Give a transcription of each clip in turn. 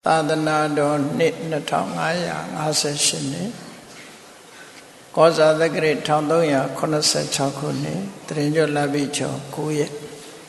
သာသနာတော်နှစ်2558နှစ်ကောဇာသက္ကရာ1386ခုနှစ်တရင်ကျော်လပိကျော်9ရက်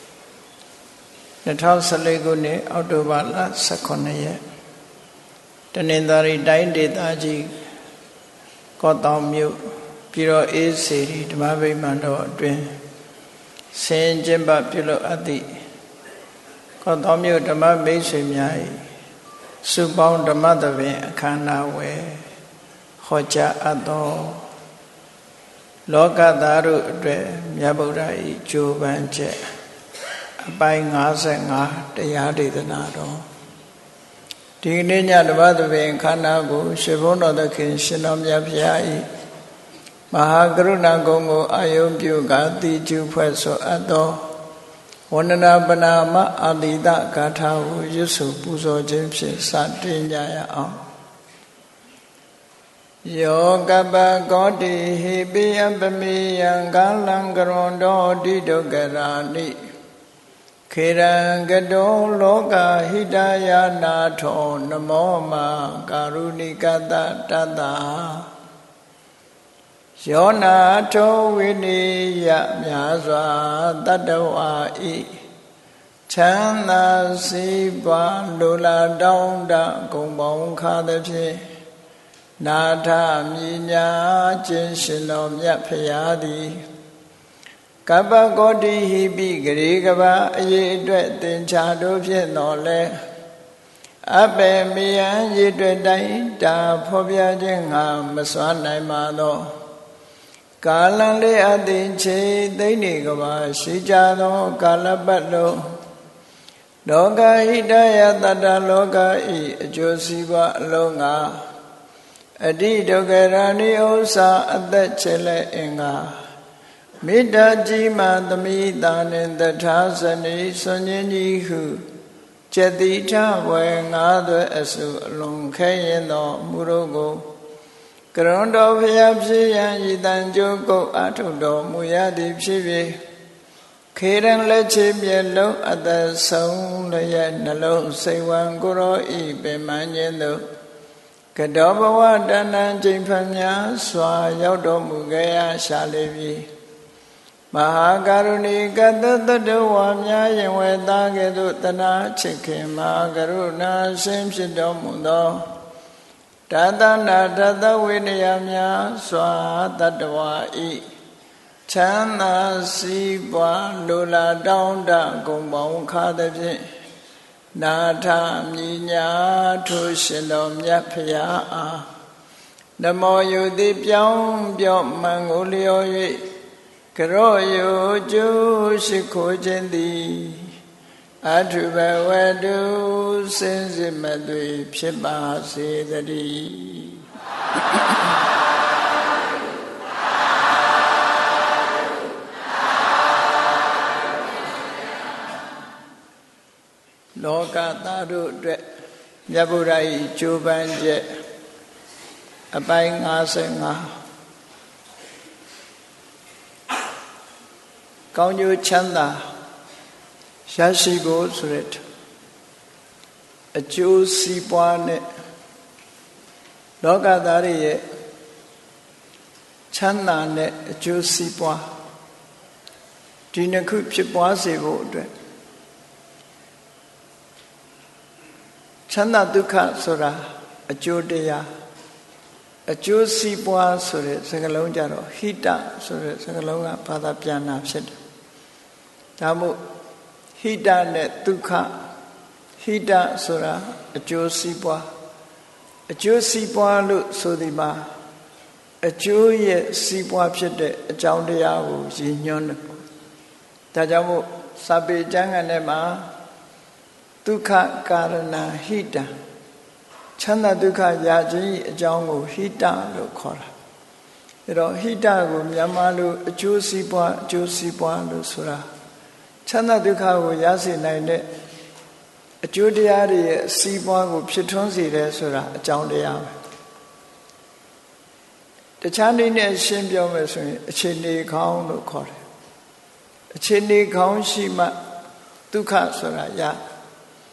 2014ခုနှစ်အောက်တိုဘာလ18ရက်တနင်္သာရီတိုင်းဒေသကြီးကော့တောင်မြို့ပြည်တော်အေးစေတီဓမ္မဗိမာန်တော်အတွင်းဆင်ကျင်းပပြုလုပ်အပ်သည့်ကော့တောင်မြို့ဓမ္မမိတ်ဆွေများ၏စုပေါင်းဓမ္မသဘင်အခမ်းအနားဝယ်ဟောကြားအပ်သောလောကသားတို့အတွက်မြတ်ဗုဒ္ဓ၏ကြိုးပမ်းချက်အပိုင်း55တရားဒေသနာတော်ဒီနေ့ညဓမ္မသဘင်အခမ်းအနားကိုရှင်ဘုန်းတော်သခင်ရှင်တော်မြတ်ဖျား၏မဟာကရုဏာကုံကိုအာယုံပြုကာတိကျူဖွဲ့ဆိုအပ်သောဝန္ဒနာပနာမအာတိတဂါထာကိုရွတ်ဆိုပူဇော်ခြင်းဖြင့်စတင်ကြရအောင်ယောကပကောတိဟိပိယပမေယံကာလံကရွန်တောတိဒုက္ခရာနိခေရံကတောလောကဟိတယာနာထောနမောမာကာရုဏိကတတတ္တယောနာထောဝိနိယမြာစွာတတ္တဝါဤချမ်းသာစီးပွားလိုလားတောင်းတဂုံပေါင်းခါသည်ဖြင့်နာထမြညာခြင်းရှင်တော်မြတ်ဖရာသည်ကပ္ပကောတိဟိပိဂရေကဘာအရေးအတွက်သင်္ချာတို့ဖြင့်တော်လဲအပေမေယံရေအတွက်တိုင်းတာဖော်ပြခြင်းငါမစွမ်းနိုင်ပါသောကာလံလေးအသိချေသိမ့်နေကဘာရှိကြသောကာလပတ်လုံးလောကဟိတယတတ္တလောကဤအကျိုးစီးပွားအလုံးငါအတိဒုက္ခရာနိဥ္စာအသက်ချေလက်အင်္ဂါမေတ္တာကြီးမှသမိတာနှင့်တထာဇနိစွန်ခြင်းကြီးဟုကျက်တိထဝေငါးသွဲအစုအလုံးခဲရင်သောမူတို့ကိုကရွန်တော်ဖျားဖြစ်ရန်ဤတန်ကြိုးကုတ်အထုတော်မူရသည်ဖြစ်၍ခေရန်လက်ချေပြလုံးအသက်ဆုံးလျက်နှလုံးစိတ်ဝံကိုရောဤပင်မခြင်းသို့ကတောဘဝတဏ္ဍချိန်ဖန်များစွာရောက်တော်မူခဲ့ရရှာလေပြီမဟာကရုဏီကတတ္တဝါများယင်ဝေသားကဲ့သို့တနာချစ်ခင်မဟာကရုဏာရှင်ဖြစ်တော်မူသောတသနာတသဝိနည်းများစွာတတ္တဝါဤချမ်းသာစီးပွားလိုလားတောင်းတဂုံပေါင်းခါသည်ဖြင့်နာထမြညာထိုရှင်တော်မြတ်ဖရာအားနမောယုတိပြောင်းပြော့မှန်ကိုလျော်၍ကရော့ယုကျိုးရှိခိုးခြင်းသည်အထုဘဝတုစင်စစ်မသွေဖြစ်ပါစေတည်းလောကသားတို့အတွက်မြတ်ဗုဒ္ဓ၏ကြိုးပမ်းချက်အပိုင်း55ကောင်းကျိုးချမ်းသာရရှိဖို့ဆိုတဲ့အကျိုးစီးပွားနဲ့လောကသားတွေရဲ့ချမ်းသာနဲ့အကျိုးစီးပွားဒီနှစ်ခုဖြစ်ပွားစေဖို့အတွက်ချမ်းသာဒုက္ခဆိုတာအကျိုးတရားအကျိုးစီးပွားဆိုတဲ့စကားလုံးကြတော့ဟိတဆိုတဲ့စကားလုံးကဘာသာပြန်တာဖြစ်တယ်ဒါမို့ဟိတနဲ့ဒုက္ခဟိတဆိုတာအကျိုးစီးပွားအကျိုးစီးပွားလို့ဆိုဒီမှာအကျိုးရဲ့စီးပွားဖြစ်တဲ့အကြောင်းတရားကိုရည်ညွှန်းတယ်ဒါကြောင့်မို့စာပေကျမ်းဂန်ထဲမှာဒုက္ခကာရဏဟိတချမ်းသာဒုက္ခရခြင်းအကြောင်းကိုဟိတလို့ခေါ်တာအဲတော့ဟိတကိုမြန်မာလိုအကျိုးစီးပွားအကျိုးစီးပွားလို့ဆိုတာချမ်းသာဒုက္ခကိုရစေနိုင်တဲ့အကျိုးတရားတွေရဲ့စီးပွားကိုဖြစ်ထွန်းစေတယ်ဆိုတာအကြောင်းတရားပဲတခြားနည်းနဲ့ရှင်းပြောမယ်ဆိုရင်အခြေအနေကောင်းလို့ခေါ်တယ်အခြေအနေကောင်းရှိမှဒုက္ခဆိုတာရ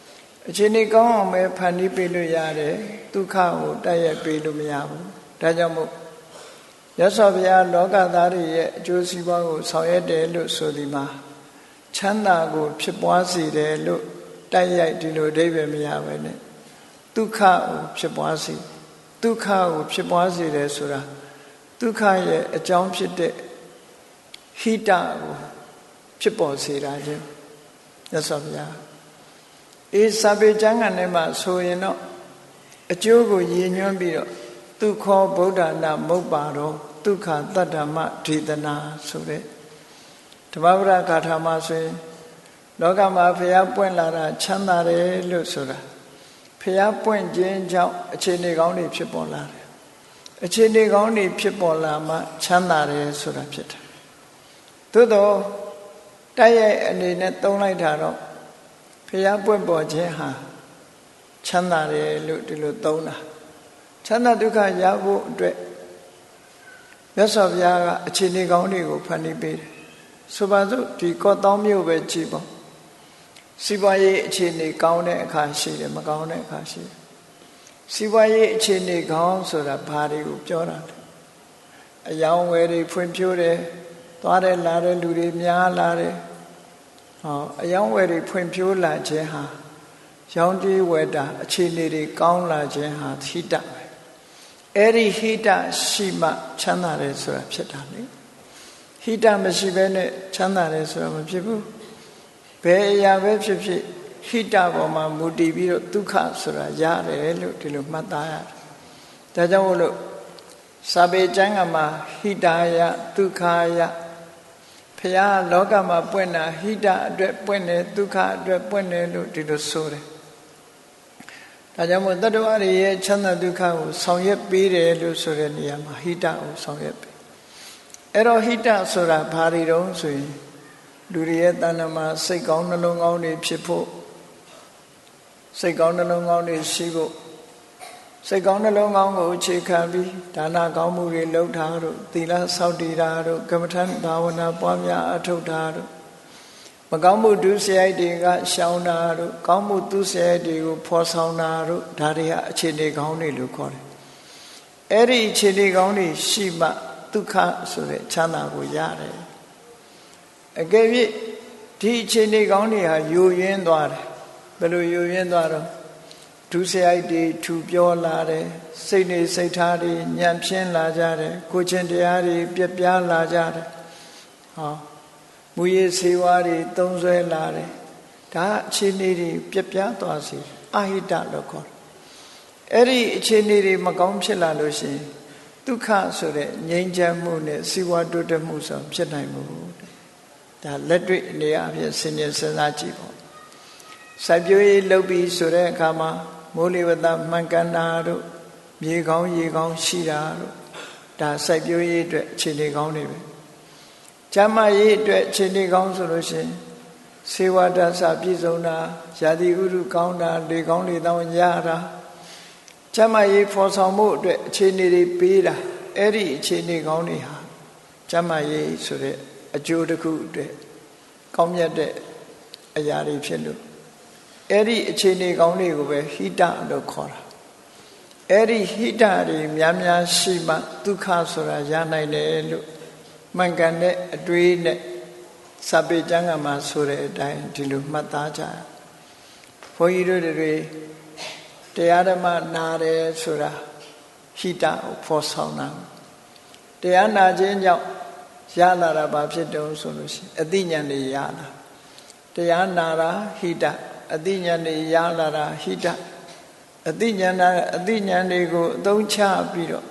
အခြေအနေကောင်းအောင်ပဲဖန်တီးပေးလို့ရတယ်ဒုက္ခကိုတိုက်ရိုက်ပေးလို့မရဘူးဒါကြောင့်မို့မြတ်စွာဘုရားလောကသားတွေရဲ့အကျိုးစီးပွားကိုဆောင်ရွက်တယ်လို့ဆိုဒီမှာချမ်းသာကိုဖြစ်ပွားစေတယ်လို့တိုက်ရိုက်ဒီလိုအဓိပ္ပာယ်မရပဲနဲ့ဒုက္ခကိုဖြစ်ပွားစေဒုက္ခကိုဖြစ်ပွားစေတယ်ဆိုတာဒုက္ခရဲ့အကြောင်းဖြစ်တဲ့ဟိတကိုဖြစ်ပေါ်စေတာချင်းမြတ်စွာဘုရားစာပေကျမ်းဂန်ထဲမှာဆိုရင်တော့အကျိုးကိုရည်ညွှန်းပြီးတော့ဒုက္ခဗုဒ္ဓနာမုပ္ပါရောဒုက္ခတတ္တမဒေသနာဆိုတဲ့ဓမ္မပဒဂါထာမှာဆိုရင်လောကမှာဘုရားပွင့်လာတာချမ်းသာတယ်လို့ဆိုတာဘုရားပွင့်ခြင်းကြောင့်အခြေအနေကောင်းတွေဖြစ်ပေါ်လာတယ်အခြေအနေကောင်းတွေဖြစ်ပေါ်လာမှချမ်းသာတယ်ဆိုတာဖြစ်တယ်သို့တော့တိုက်ရိုက်အနေနဲ့သုံးလိုက်တာတော့ဘုရားပွင့်ပေါ်ခြင်းဟာချမ်းသာတယ်လို့ဒီလိုသုံးတာချမ်းသာဒုက္ခရဖို့အတွက်မြတ်စွာဘုရားကအခြေအနေကောင်းတွေကိုဖန်တီးပေးတယ်ဆိုပါစို့ဒီကော့သောင်းမြို့ပဲကြည့်ပေါ့စီးပွားရေးအခြေအနေကောင်းတဲ့အခါရှိတယ်မကောင်းတဲ့အခါရှိတယ်စီးပွားရေးအခြေအနေကောင်းဆိုတာဘာတွေကိုပြောတာလဲအယောင်ဝယ်တွေဖွံ့ဖြိုးတယ်သွားတယ်လာတယ်လူတွေများလာတယ်အယောင်ဝယ်တွေဖွံ့ဖြိုးလာခြင်းဟာရောင်းတီးဝယ်တာအခြေအနေတွေကောင်းလာခြင်းဟာဟိတပဲအဲ့ဒီဟိတရှိမှချမ်းသာတယ်ဆိုတာဖြစ်တာလေဟိတမရှိဘဲနဲ့ချမ်းသာတယ်ဆိုတာမဖြစ်ဘူးဘယ်အရာပဲဖြစ်ဖြစ်ဟိတပေါ်မှာမူတည်ပြီးတော့ဒုက္ခဆိုတာရတယ်လို့ဒီလိုမှတ်သားရတယ်ဒါကြောင့်မို့လို့စာပေကျမ်းကမှာဟိတာယဒုက္ခယဘုရားလောကမှာပွင့်တာဟိတအတွက်ပွင့်တယ်ဒုက္ခအတွက်ပွင့်တယ်လို့ဒီလိုဆိုတယ်ဒါကြောင့်မို့တတ္တဝါတွေရဲ့ချမ်းသာဒုက္ခကိုဆောင်ရွက်ပေးတယ်လို့ဆိုတဲ့နေရာမှာဟိတကိုဆောင်ရွက်ပေးအဲ့တော့ဟိတဆိုတာဘာတွေတုံးဆိုရင်လူတွေရဲ့တဏ္ဍမှာစိတ်ကောင်းနှလုံးကောင်းတွေဖြစ်ဖို့စိတ်ကောင်းနှလုံးကောင်းတွေရှိဖို့စိတ်ကောင်းနှလုံးကောင်းကိုအခြေခံပြီးဒါနကောင်းမှုတွေလုပ်တာတို့သီလဆောက်တည်တာတို့ကမ္မထဘာဝနာပွားများအထောက်တာတို့မကောင်းမှုဒုစရိုက်တွေကရှောင်တာတို့ကောင်းမှုသူစရိုက်တွေကိုဖော်ဆောင်တာတို့ဒါတွေကအခြေအနေကောင်းတွေလို့ခေါ်တယ်အဲ့ဒီအခြေအနေကောင်းတွေရှိမှဒုက္ခဆိုတဲ့ချမ်းသာကိုရတယ်အကယ်၍ဒီအခြေအနေကောင်းတွေဟာယိုယွင်းသွားတယ်ဘယ်လိုယိုယွင်းသွားတော့ဒုစရိုက်တွေထူပြောလာတယ်စိတ်နေစိတ်ထားတွေညံ့ဖျင်းလာကြတယ်ကိုယ်ချင်းတရားတွေပြက်ပြားလာကြတယ်မူရည်စေဝါတွေသုံးဆွဲလာတယ်ဒါအခြေအနေတွေပြက်ပြားသွားစေအဟိတလို့ခေါ်တယ်အဲ့ဒီအခြေအနေတွေမကောင်းဖြစ်လာလို့ရှိရင်ဒုက္ခဆိုတဲ့ငြိမ်းချမ်းမှုနဲ့စီဝါတိုးတက်မှုဆိုဖြစ်နိုင်မှုဒါလက်တွေ့အနေအချင်းစဉ်းကျင်စဉ်းစားကြည့်ပေါ့စိုက်ပျိုးရေးလုပ်ပြီးဆိုတဲ့အခါမှာမိုးလေဝသမှန်ကန်တာတို့မြေကောင်းရေကောင်းရှိတာတို့ဒါစိုက်ပျိုးရေးအတွက်အခြေအနေကောင်းတွေပဲကျန်းမာရေးအတွက်အခြေအနေကောင်းဆိုလို့ရှိရင်စေဝါဒသပြည့်စုံတာယာတိဥရုကောင်းတာလေကောင်းလေတောင်းရတာကျန်းမာရေးဖော်ဆောင်မှုအတွက်အခြေအနေတွေပေးတာအဲ့ဒီအခြေအနေကောင်းတွေဟာကျန်းမာရေးဆိုတဲ့အကျိုးတစ်ခုအတွက်ကောင်းမြတ်တဲ့အရာတွေဖြစ်လို့အဲ့ဒီအခြေအနေကောင်းတွေကိုပဲဟိတလို့ခေါ်တာအဲ့ဒီဟိတတွေများများရှိမှဒုက္ခဆိုတာရနိုင်တယ်လို့မှန်ကန်တဲ့အတွေးနဲ့စာပေကျမ်းဂန်မှာဆိုတဲ့အတိုင်းဒီလိုမှတ်သားကြဘုန်းကြီးတို့တွေတရားဓမ္မနာတယ်ဆိုတာဟိတကိုဖော်ဆောင်တာတရားနာခြင်းကြောင့်ရလာတာဘာဖြစ်တုံးဆိုလို့ရှိရင်အသိဉာဏ်တွေရလာတရားနာတာဟိတအသိဉာဏ်တွေရလာတာဟိတအသိဉာဏ်တွေကိုအသုံးချပြီးတော့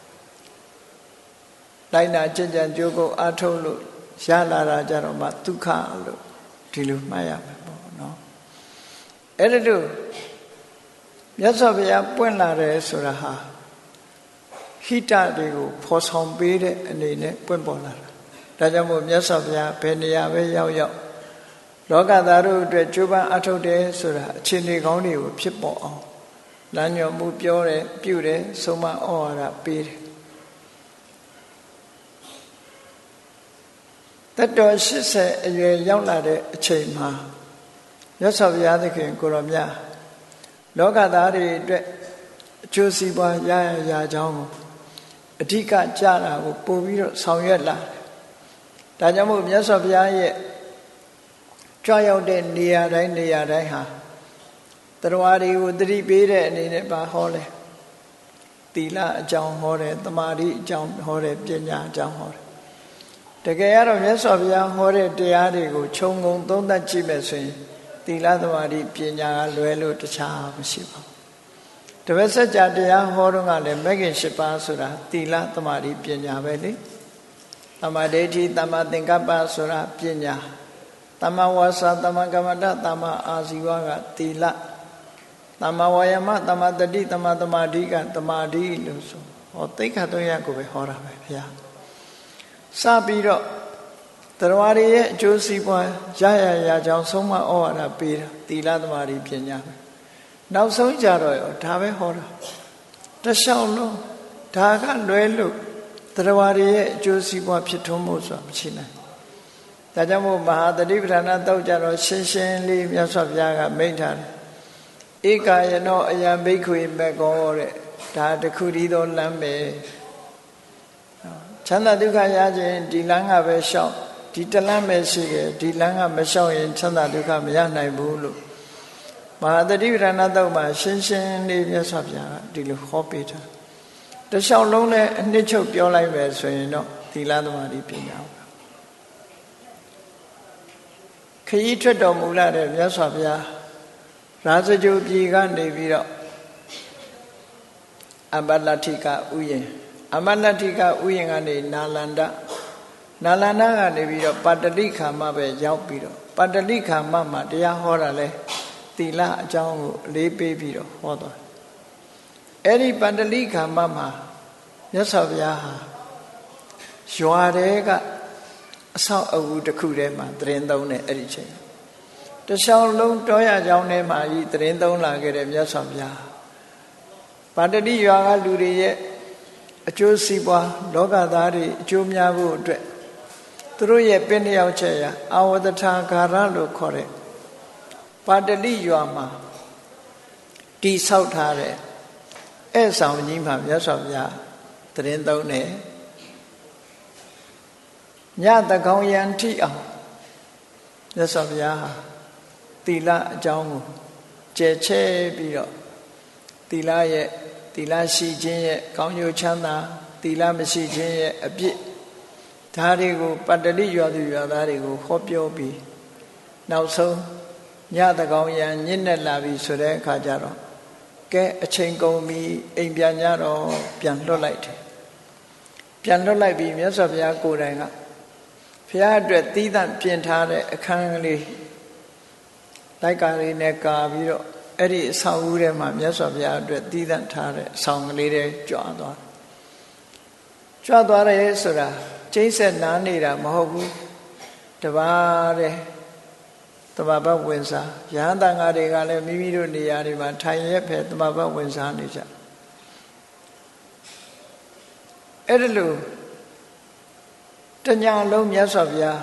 လိုက်နာကြင်ကြံကြိုးကိုအားထုတ်လို့ရလာတာကြတော့မှဒုက္ခလို့ဒီလိုမှတ်ရမယ်ပေါ့နော်အဲ့ဒါတို့မြတ်စွာဘုရားပွင့်လာတယ်ဆိုတာဟာဟိတတွေကိုဖော်ဆောင်ပေးတဲ့အနေနဲ့ပွင့်ပေါ်လာတာဒါကြောင့်မို့မြတ်စွာဘုရားဘယ်နေရာပဲရောက်လောကသားတို့အတွက်ကြိုးပမ်းအထောက်တယ်ဆိုတာအခြေအနေကောင်းတွေကိုဖြစ်ပေါ်အောင်လမ်းညွှန်မှုပြောတယ်ပြုတယ်ဆုံးမဩဝါဒပေးတယ်တတ်တော်80အရွယ်ရောက်လာတဲ့အချိန်မှာမြတ်စွာဘုရားသခင်ကိုရောမြတ်လောကသားတွေအတွက်အကျိုးစီးပွားရရကြောင်းကိုအဓိကကြတာကိုပို့ပြီးတော့ဆောင်ရွက်လာတယ်ဒါကြောင့်မို့မြတ်စွာဘုရားရဲ့ကြွရောက်တဲ့နေရာတိုင်းဟာတရားတွေကိုသတိပေးတဲ့အနေနဲ့ပါဟောလဲသီလအကြောင်းဟောတယ်သမာဓိအကြောင်းဟောတယ်ပညာအကြောင်းဟောတယ်တကယ်ကတော့မြတ်စွာဘုရားဟောတဲ့တရားတွေကိုခြုံငုံသုံးသပ်ကြည့်မယ်ဆိုရင်သီလသမာဓိပညာကလွဲလို့တခြားမရှိပါဘူးတပည့်စကြာတရားဟောတော့ကလည်းမဂ္ဂင်၈ပါးဆိုတာသီလသမာဓိပညာပဲလေသမ္မာဒိဋ္ဌိသမ္မာသင်္ကပ္ပဆိုတာပညာသမ္မာဝါစာသမ္မာကမ္မန္တသမ္မာအာဇီဝကသီလသမ္မာဝါယာမသမ္မာတတိသမ္မာသမာဓိကသမာဓိလို့ဆိုဟောသိက္ခာ၃ရပ်ကိုပဲဟောတာပဲဘုရားစပြီးတော့တရားတွေရဲ့အကျိုးစီးပွားရကြောင်းဆုံးမဩဝါဒပေးတာသီလသမာဓိပညာပဲနောက်ဆုံးကြတော့ရောဒါပဲဟောတာတလျှောက်လုံးဒါကလွဲလို့တရားတွေရဲ့အကျိုးစီးပွားဖြစ်ထွန်းမှုဆိုတာမရှိနိုင်ဒါကြောင့်မို့မဟာသတိပဋ္ဌာန်တောက်ကြတော့ရှင်းရှင်းလေးမြတ်စွာဘုရားကမိန့်ထားတယ်ဧကာယနောအယံဘိက္ခွေမေကောတဲ့ဒါတခုတည်းသောလမ်းပဲချမ်းသာဒုက္ခရခြင်းဒီလမ်းကပဲရှောက်ဒီတလမ်းပဲရှိတယ်ဒီလမ်းကမရှောက်ရင်ချမ်းသာဒုက္ခမရနိုင်ဘူးလို့မဟာသတိပဋ္ဌာန်တောက်မှာရှင်းရှင်းလေးမြတ်စွာဘုရားကဒီလိုဟောပေးထားတလျှောက်လုံးနဲ့အနှစ်ချုပ်ပြောလိုက်ပဲဆိုရင်တော့သီလသမာဓိပညာခရီးထွက်တော်မူလာတဲ့မြတ်စွာဘုရားရာဇဂိုပြည်ကနေပြီးတော့အမလတ္ထိကဥယျာဉ်အမလတ္ထိကဥယျာဉ်ကနေနာလန္ဒကနေပြီးတော့ပါတလိခါမပဲရောက်ပြီးတော့ပါတလိခါမမှာတရားဟောတာလဲသီလအကြောင်းကိုအလေးပေးပြီးတော့ဟောသွားအဲ့ဒီပါတလိခါမမှာမြတ်စွာဘုရားဟာရွာတဲကအဆောက်အဦတစ်ခုထဲမှာသရင်သုံးတဲ့အဲ့ဒီချိန်တလျှောက်လုံးတောရကြောင်းထဲမှာဤသရင်သုံးလာခဲ့တဲ့မြတ်စွာဘုရားပါတတိရွာကလူတွေရဲ့အကျိုးစီးပွားလောကသားတွေအကျိုးများဖို့အတွက်သူတို့ရဲ့ပင်လျောက်ချက်ရာအာဝတ္ထာဂါရလို့ခေါ်တဲ့ပါတတိရွာမှာတိဆောက်ထားတဲ့အဲ့ဆောင်ကြီးမှာမြတ်စွာဘုရားသရင်သုံးတယ်ညတကောင်ယံထိအောင်မြတ်စွာဘုရားဟာသီလအကြောင်းကိုကျယ်ချဲပြီးတော့သီလရှိခြင်းရဲ့ကောင်းကျိုးချမ်းသာသီလမရှိခြင်းရဲ့အပြစ်ဒါတွေကိုပတ္တလိရွာသူရွာသားတွေကိုဟောပြောပြီးနောက်ဆုံးညတကောင်ယံညစ်နဲ့လာပြီဆိုတဲ့အခါကျတော့ကဲအချိန်ကုန်ပြီအိမ်ပြန်ကြတော့ပြန်လွတ်လိုက်တယ်ပြန်လွတ်လိုက်ပြီးမြတ်စွာဘုရားကိုယ်တိုင်ကဘုရားအတွက်သီးသန့်ပြင်ထားတဲ့အခန်းကလေးလိုက်ကားလေးနဲ့ကာပြီးတော့အဲ့ဒီအဆောင်ဦးထဲမှာမြတ်စွာဘုရားအတွက်သီးသန့်ထားတဲ့အဆောင်ကလေးတွေကြွသွားတယ်ဆိုတာကျိတ်ဆက်နားနေတာမဟုတ်ဘူးတပါးတဲ့တဘာဘဝင်စားရဟန်းတန်ဃာတွေကလည်းမိမိတို့နေရာတွေမှာထိုင်ရက်ဖဲတဘာဘဝင်စားနေကြအဲ့ဒါလို့တညာလုံးမြတ်စွာဘုရား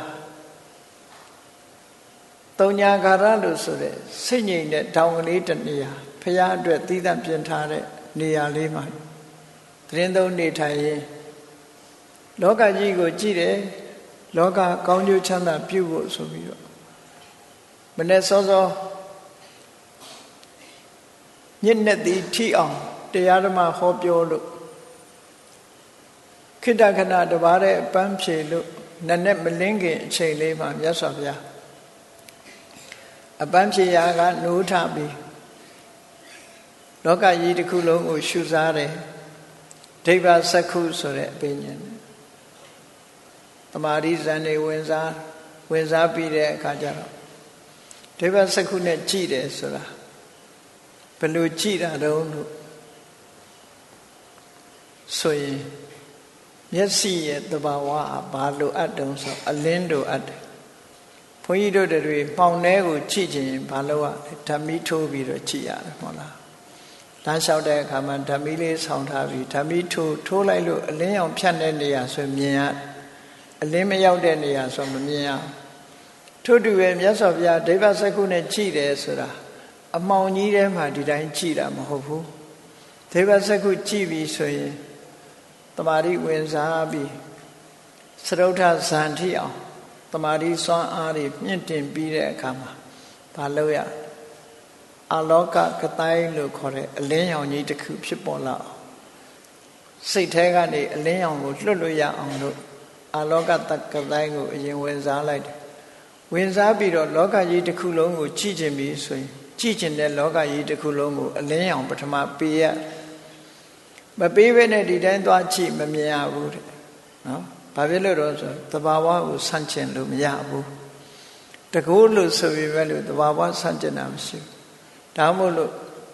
သုံးညာဂါရလို့ဆိုတဲ့စိတ်ငြိမ်တဲ့တောင်ကလေးတနေရာဘုရားအတွက်သီးသန့်ပြင်ထားတဲ့နေရာလေးမှာသတင်းသုံးနေထိုင်ရင်လောကကြီးကိုကြည့်တယ်လောကကောင်းကျိုးချမ်းသာပြုဖို့ဆိုပြီးတော့မနေ့စောစောညစ်နဲ့သည်ထိအောင်တရားဓမ္မဟောပြောလို့ခိတ္တခဏတပါးတဲ့ပန်းဖြေလို့နတ်နဲ့မလင်းခင်အချိန်လေးမှာမြတ်စွာဘုရားအပန်းဖြေရာကနိုးထပြီးလောကကြီးတစ်ခုလုံးကိုရှုစားတယ်ဒိဗ္ဗစက္ခုဆိုတဲ့အပင်ဉာဏ်သမာဓိဇန်တွေဝင်စားပြီးတဲ့အခါကျတော့ဒိဗ္ဗစက္ခုနဲ့ကြည့်တယ်ဆိုတာဘယ်လိုကြည့်တာတုံးလို့ဆိုရင်မျက်စိရဲ့သဘာဝဘာလိုအပ်တုံးဆိုအလင်းလိုအပ်တယ်ဘုန်းကြီးတို့တွေမှောင်ထဲကိုကြည့်ခြင်းဘာလို့อ่ะဓမ္မီထိုးပြီးတော့ကြည့်ရတယ်ဟုတ်လားလမ်းလျှောက်တဲ့အခါမှာဓမ္မီလေးဆောင်းထားပြီးဓမ္မီထိုးလိုက်လို့အလင်းရောင်ဖြတ်တဲ့နေရာဆိုမြင်ရအလင်းမရောက်တဲ့နေရာဆိုမမြင်ရထို့တူပဲမြတ်စွာဘုရားဒိဗ္ဗစက္ခုနဲ့ကြည့်တယ်ဆိုတာအမောင်ကြီးထဲမှာဒီတိုင်းကြည်တာမဟုတ်ဘူးဒေဝစကုကြည်ပြီးဆိုရင်တမာတိဝင်စားပြီးစရုဋ္ဌဇန်ထိအောင်တမာတိစွမ်းအားတွေမြင့်တင်ပြီးတဲ့အခါမှာဘာလို့ရအလောကကတိုင်းလို့ခေါ်တဲ့အလင်းရောင်ကြီးတစ်ခုဖြစ်ပေါ်လာအောင်စိတ်ထဲကနေအလင်းရောင်ကိုလွတ်လို့ရအောင်လို့အလောကတကတိုင်းကိုအရင်ဝင်စားလိုက်တယ်ဝင်စားပြီးတော့လောကကြီးတစ်ခုလုံးကိုကြည့်ခြင်းပြီးဆိုရင်ကြည့်ခြင်းတဲ့လောကကြီးတစ်ခုလုံးကိုအလင်းရောင်ပထမပေးရမပေးဘဲနဲ့ဒီတိုင်းသွားကြည့်မမြင်ရဘူးတဲ့နော်ဘာဖြစ်လို့တော့ဆိုသဘာဝကိုဆန့်ကျင်လို့မရဘူးတကူလို့ဆိုပြီးပဲလို့သဘာဝဆန့်ကျင်တာမရှိဘူးဒါမို့လို့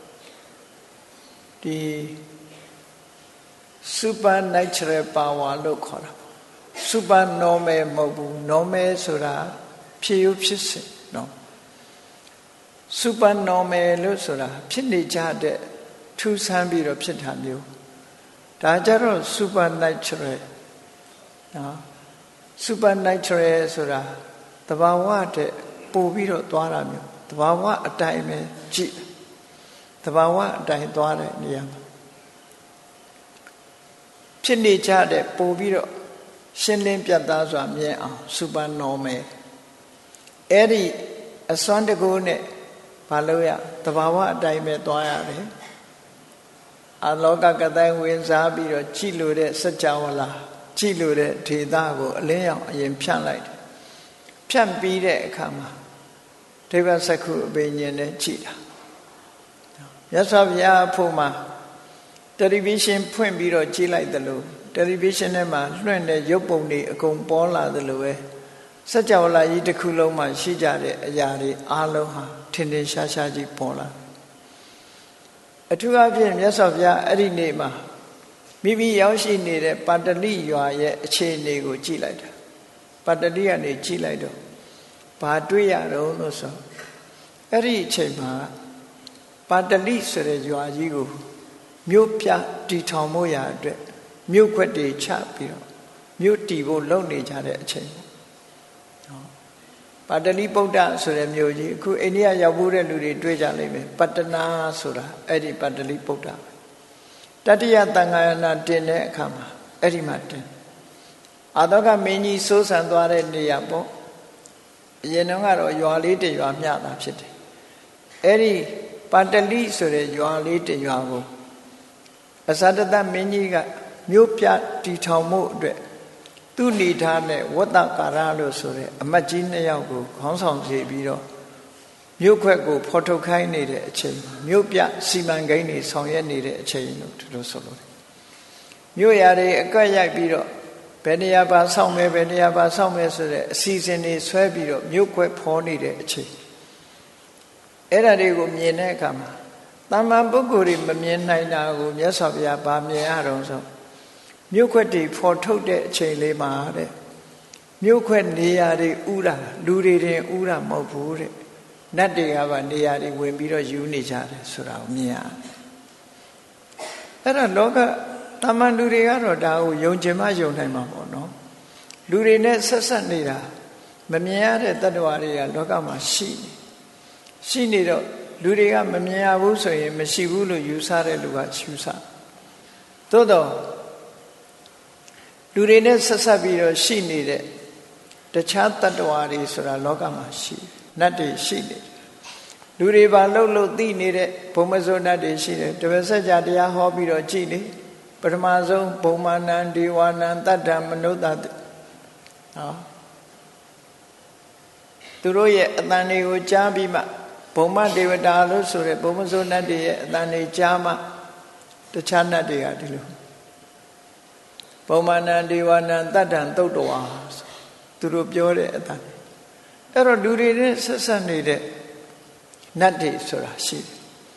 ဒီ supernatural power လို့ခေါ်တာ super normal မဟုတ်ဘူး normal ဆိုတာဖြစ်ရဖြစ်စဉ်နော် super normal လို့ဆိုတာဖြစ်နေကြတဲ့ထူးဆန်းပြီးတော့ဖြစ်တာမျိုးဒါကြတော့ supernatural နော် supernatural ဆိုတာသဘာဝတဲ့ပို့ပြီးတော့သွားတာမျိုးသဘာဝအတိုင်းပဲကြည့်သဘာဝအတိုင်းသွားတဲ့နေရာမှာဖြစ်နေကြတဲ့ပို့ပြီးတော့ရှင်းလင်းပြတ်သားစွာမြင်အောင် super normal အဲ့ဒီအစွမ်းတကူနဲ့ဘာလို့ရသဘာဝအတိုင်းပဲသွားရတယ်အလောကကတိုင်းဝင်စားပြီးတော့ကြည်လို့တဲ့စัจ java လာကြည်လို့တဲ့ဒေသကိုအလင်းရောင်အရင်ဖြန့်လိုက်တယ်ဖြန့်ပြီးတဲ့အခါမှာဒိဗ္ဗစက္ခုအဘိညာဉ်နဲ့ကြည်တာမြတ်စွာဘုရားအဖို့မှာတယ်လီဗီရှင်းဖွင့်ပြီးတော့ကြည်လိုက်တယ်လို့တယ်လီဗီရှင်းထဲမှာလွှင့်တဲ့ရုပ်ပုံတွေအကုန်ပေါ်လာတယ်လို့ပဲစัจ java လာကြီးတစ်ခုလုံးမှာရှိကြတဲ့အရာတွေအားလုံးဟာထင်ထင်ရှားရှားကြီးပေါ်လာအထူးအဖြင့်မြတ်စွာဘုရားအဲ့ဒီနေ့မှာမိမိရောက်ရှိနေတဲ့ပါတလိရွာရဲ့အခြေအနေကိုကြည့်လိုက်တာပါတလိကနေကြည့်လိုက်တော့ဘာတွေ့ရတော့လို့ဆိုအဲ့ဒီအချိန်မှာပါတလိဆိုတဲ့ရွာကြီးကိုမြို့ပြတီထောင်ဖို့ရာအတွက်မြို့ခွက်တွေချပြီးတော့မြို့တီဖို့လုပ်နေကြတဲ့အချိန်ပါတလိပုဒ္ဒဆိုတဲ့မြို့ကြီးအခုအိန္ဒိယရောက်ဖို့တဲ့လူတွေတွေ့ကြလိမ့်မယ်ပတ္တနာဆိုတာအဲ့ဒီပါတလိပုဒ္ဒတတိယသံဃာယနာတင်တဲ့အခါမှာအဲ့ဒီမှာတင်အာသောကမင်းကြီးစိုးစံသွားတဲ့နေရာပေါ့အရင်ကတော့ရွာလေးတစ်ရွာမျှတာဖြစ်တယ်အဲ့ဒီပါတလိဆိုတဲ့ရွာလေးတစ်ရွာကိုအဇာတတမင်းကြီးကမြို့ပြတီထောင်မှုအတွက်သူ့နေထားတဲ့ဝတ္တကာရလို့ဆိုတဲ့အမတ်ကြီးနှစ်ယောက်ကိုခေါင်းဆောင်စေပြီးတော့မြို့ခွက်ကိုဖော်ထုတ်ခိုင်းနေတဲ့အချိန်မြို့ပြစီမံကိန်းတွေဆောင်ရွက်နေတဲ့အချိန်လို့ဒီလိုဆိုလို့မြို့ရာတွေအကန့်ရိုက်ပြီးတော့ဘယ်နေရာပါဆောက်မယ်ဘယ်နေရာပါဆောက်မယ်ဆိုတဲ့အစီအစဉ်တွေဆွဲပြီးတော့မြို့ခွက်ဖော်နေတဲ့အချိန်အဲ့ဒါတွေကိုမြင်တဲ့အခါမှာတမ္မာပုဂ္ဂိုလ်တွေမမြင်နိုင်တာကိုမြတ်စွာဘုရားဗာမြင်ရတော့ဆိုမြို့ခွက်တွေဖော်ထုတ်တဲ့အချိန်လေးမှာတဲ့မြို့ခွက်နေရာတွေဥတာလူတွေတင်ဥတာမဟုတ်ဘူးတဲ့နတ်တွေကပါနေရာတွေဝင်ပြီးတော့ယူနေကြတယ်ဆိုတာကိုမြင်ရတယ်အဲ့တော့လောကတမန်လူတွေကတော့ဒါကိုယုံကြည်မှယုံနိုင်မှာပေါ့နော်လူတွေနဲ့ဆက်ဆက်နေတာမမြင်ရတဲ့တ attva တွေကလောကမှာရှိနေတော့လူတွေကမမြင်ရဘူးဆိုရင်မရှိဘူးလို့ယူဆတဲ့လူကယူဆသို့တော့လူတွေနဲ့ဆက်ဆက်ပြီးတော့ရှိနေတဲ့တခြားတ attva တွေဆိုတာလောကမှာရှိနတ်တွေရှိနေလူတွေပါလှုပ်သိနေတဲ့ဘုံမစိုးနတ်တွေရှိတယ်တပည့်ဆက်ကြတရားဟောပြီးတော့ကြည်လေပထမဆုံးဘုံမာနံဒေဝနံတတ္တမနုဿတနော်သူတို့ရဲ့အတန်တွေကိုကြားပြီးမှဘုံမဒေဝတာလို့ဆိုတဲ့ဘုံမစိုးနတ်တွေရဲ့အတန်တွေကြားမှတခြားနတ်တွေကဒီလိုဘုံမာနံဒေဝနံတတ္တံသုတ်တော်သူတို့ပြောတဲ့အတန်အဲ့တော့လူတွေနဲ့ဆက်ဆက်နေတဲ့နတ်တွေဆိုတာရှိတယ်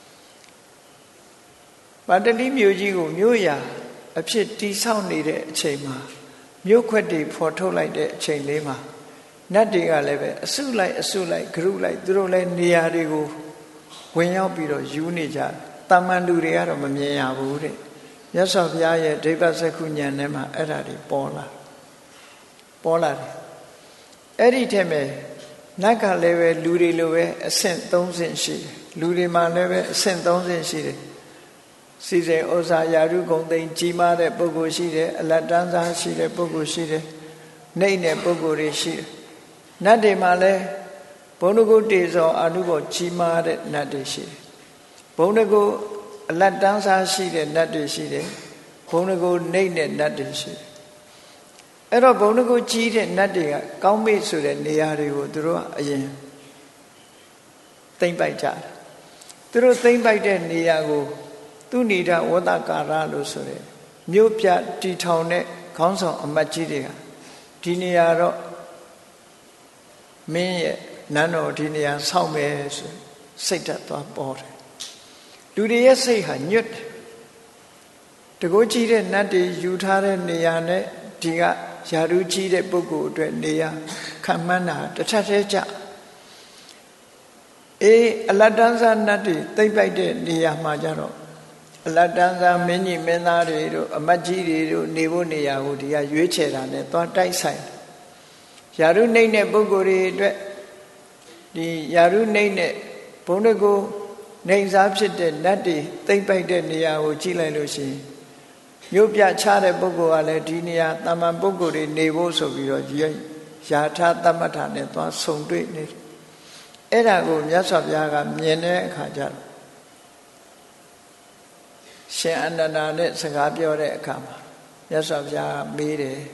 ပါတလိမြို့ကြီးကိုမြို့ရာအဖြစ်တိဆောက်နေတဲ့အချိန်မှာမြို့ခွက်တွေဖော်ထုတ်လိုက်တဲ့အချိန်လေးမှာနတ်တွေကလည်းပဲအစုလိုက်ဂရုလိုက်သူတို့လည်းနေရာတွေကိုဝင်ရောက်ပြီးတော့ယူနေကြတာမန်လူတွေကတော့မမြင်ရဘူးတဲ့မြတ်စွာဘုရားရဲ့ဒိဗ္ဗစက္ခုဉာဏ်ထဲမှာအဲ့ဒါတွေပေါ်လာတယ်အဲ့ဒီထဲမှာနတ်ကလည်းပဲလူတွေလိုပဲအဆင့်3ဆင့်ရှိတယ်လူတွေမှာလည်းပဲအဆင့်3ဆင့်ရှိတယ်စီစဉ်ဥစ္စာယာရုဂုံသိမ်းကြီးမားတဲ့ပုဂ္ဂိုလ်ရှိတယ်အလတ်တန်းစားရှိတဲ့ပုဂ္ဂိုလ်ရှိတယ်နှိမ့်တဲ့ပုဂ္ဂိုလ်တွေရှိတယ်နတ်တွေမှာလည်းဘုံတကုတေဇောအနုဘောကြီးမားတဲ့နတ်တွေရှိတယ်ဘုံတကုအလတ်တန်းစားရှိတဲ့နတ်တွေရှိတယ်ဘုံတကုနှိမ့်တဲ့နတ်တွေရှိတယ်အဲ့တော့ဘုံတကုကြီးတဲ့နတ်တွေကကောင်းမေ့ဆိုတဲ့နေရာတွေကိုသူတို့ကအရင်သိမ့်ပိုက်ကြတယ်သူတို့သိမ့်ပိုက်တဲ့နေရာကိုသူဏိဒဝတ္တကာရလို့ဆိုတဲ့မြို့ပြတီထောင်တဲ့ခေါင်းဆောင်အမတ်ကြီးတွေကဒီနေရာတော့မင်းရဲ့နန်းတော်ဒီနေရာဆောက်မယ်ဆိုစိတ်ဓာတ်သွားပေါ်တယ်လူတွေရဲ့စိတ်ဟာညွတ်တယ်တကိုးကြီးတဲ့နတ်တွေယူထားတဲ့နေရာနဲ့ဒီကယာရုကြီးတဲ့ပုဂ္ဂိုလ်အတွက်နေရာခံမှန်းတာတစ်ထပ်သေးကြအလတ်တန်းစားနတ်တွေသိမ့်ပိုက်တဲ့နေရာမှာကြတော့အလတ်တန်းစားမင်းကြီးမင်းသားတွေတို့အမတ်ကြီးတွေတို့နေဖို့နေရာကိုဒီကရွေးချယ်တာနဲ့သွားတိုက်ဆိုင်ယာရုနှိမ့်တဲ့ပုဂ္ဂိုလ်တွေအတွက်ဒီယာရုနှိမ့်တဲ့ဘုံတကူနှိမ့်စားဖြစ်တဲ့နတ်တွေသိမ့်ပိုက်တဲ့နေရာကိုကြည့်လိုက်လို့ရှိရင်မြို့ပြချတဲ့ပုဂ္ဂိုလ်ကလည်းဒီနေရာတာမန်ပုဂ္ဂိုလ်တွေနေဖို့ဆိုပြီးတော့ယာထာတမ္မထာနဲ့သွားဆုံတွေ့နေတယ်အဲ့ဒါကိုမြတ်စွာဘုရားကမြင်တဲ့အခါကျတော့ရှင်အနန္ဒာနဲ့စကားပြောတဲ့အခါမှာမြတ်စွာဘုရားမေးတယ်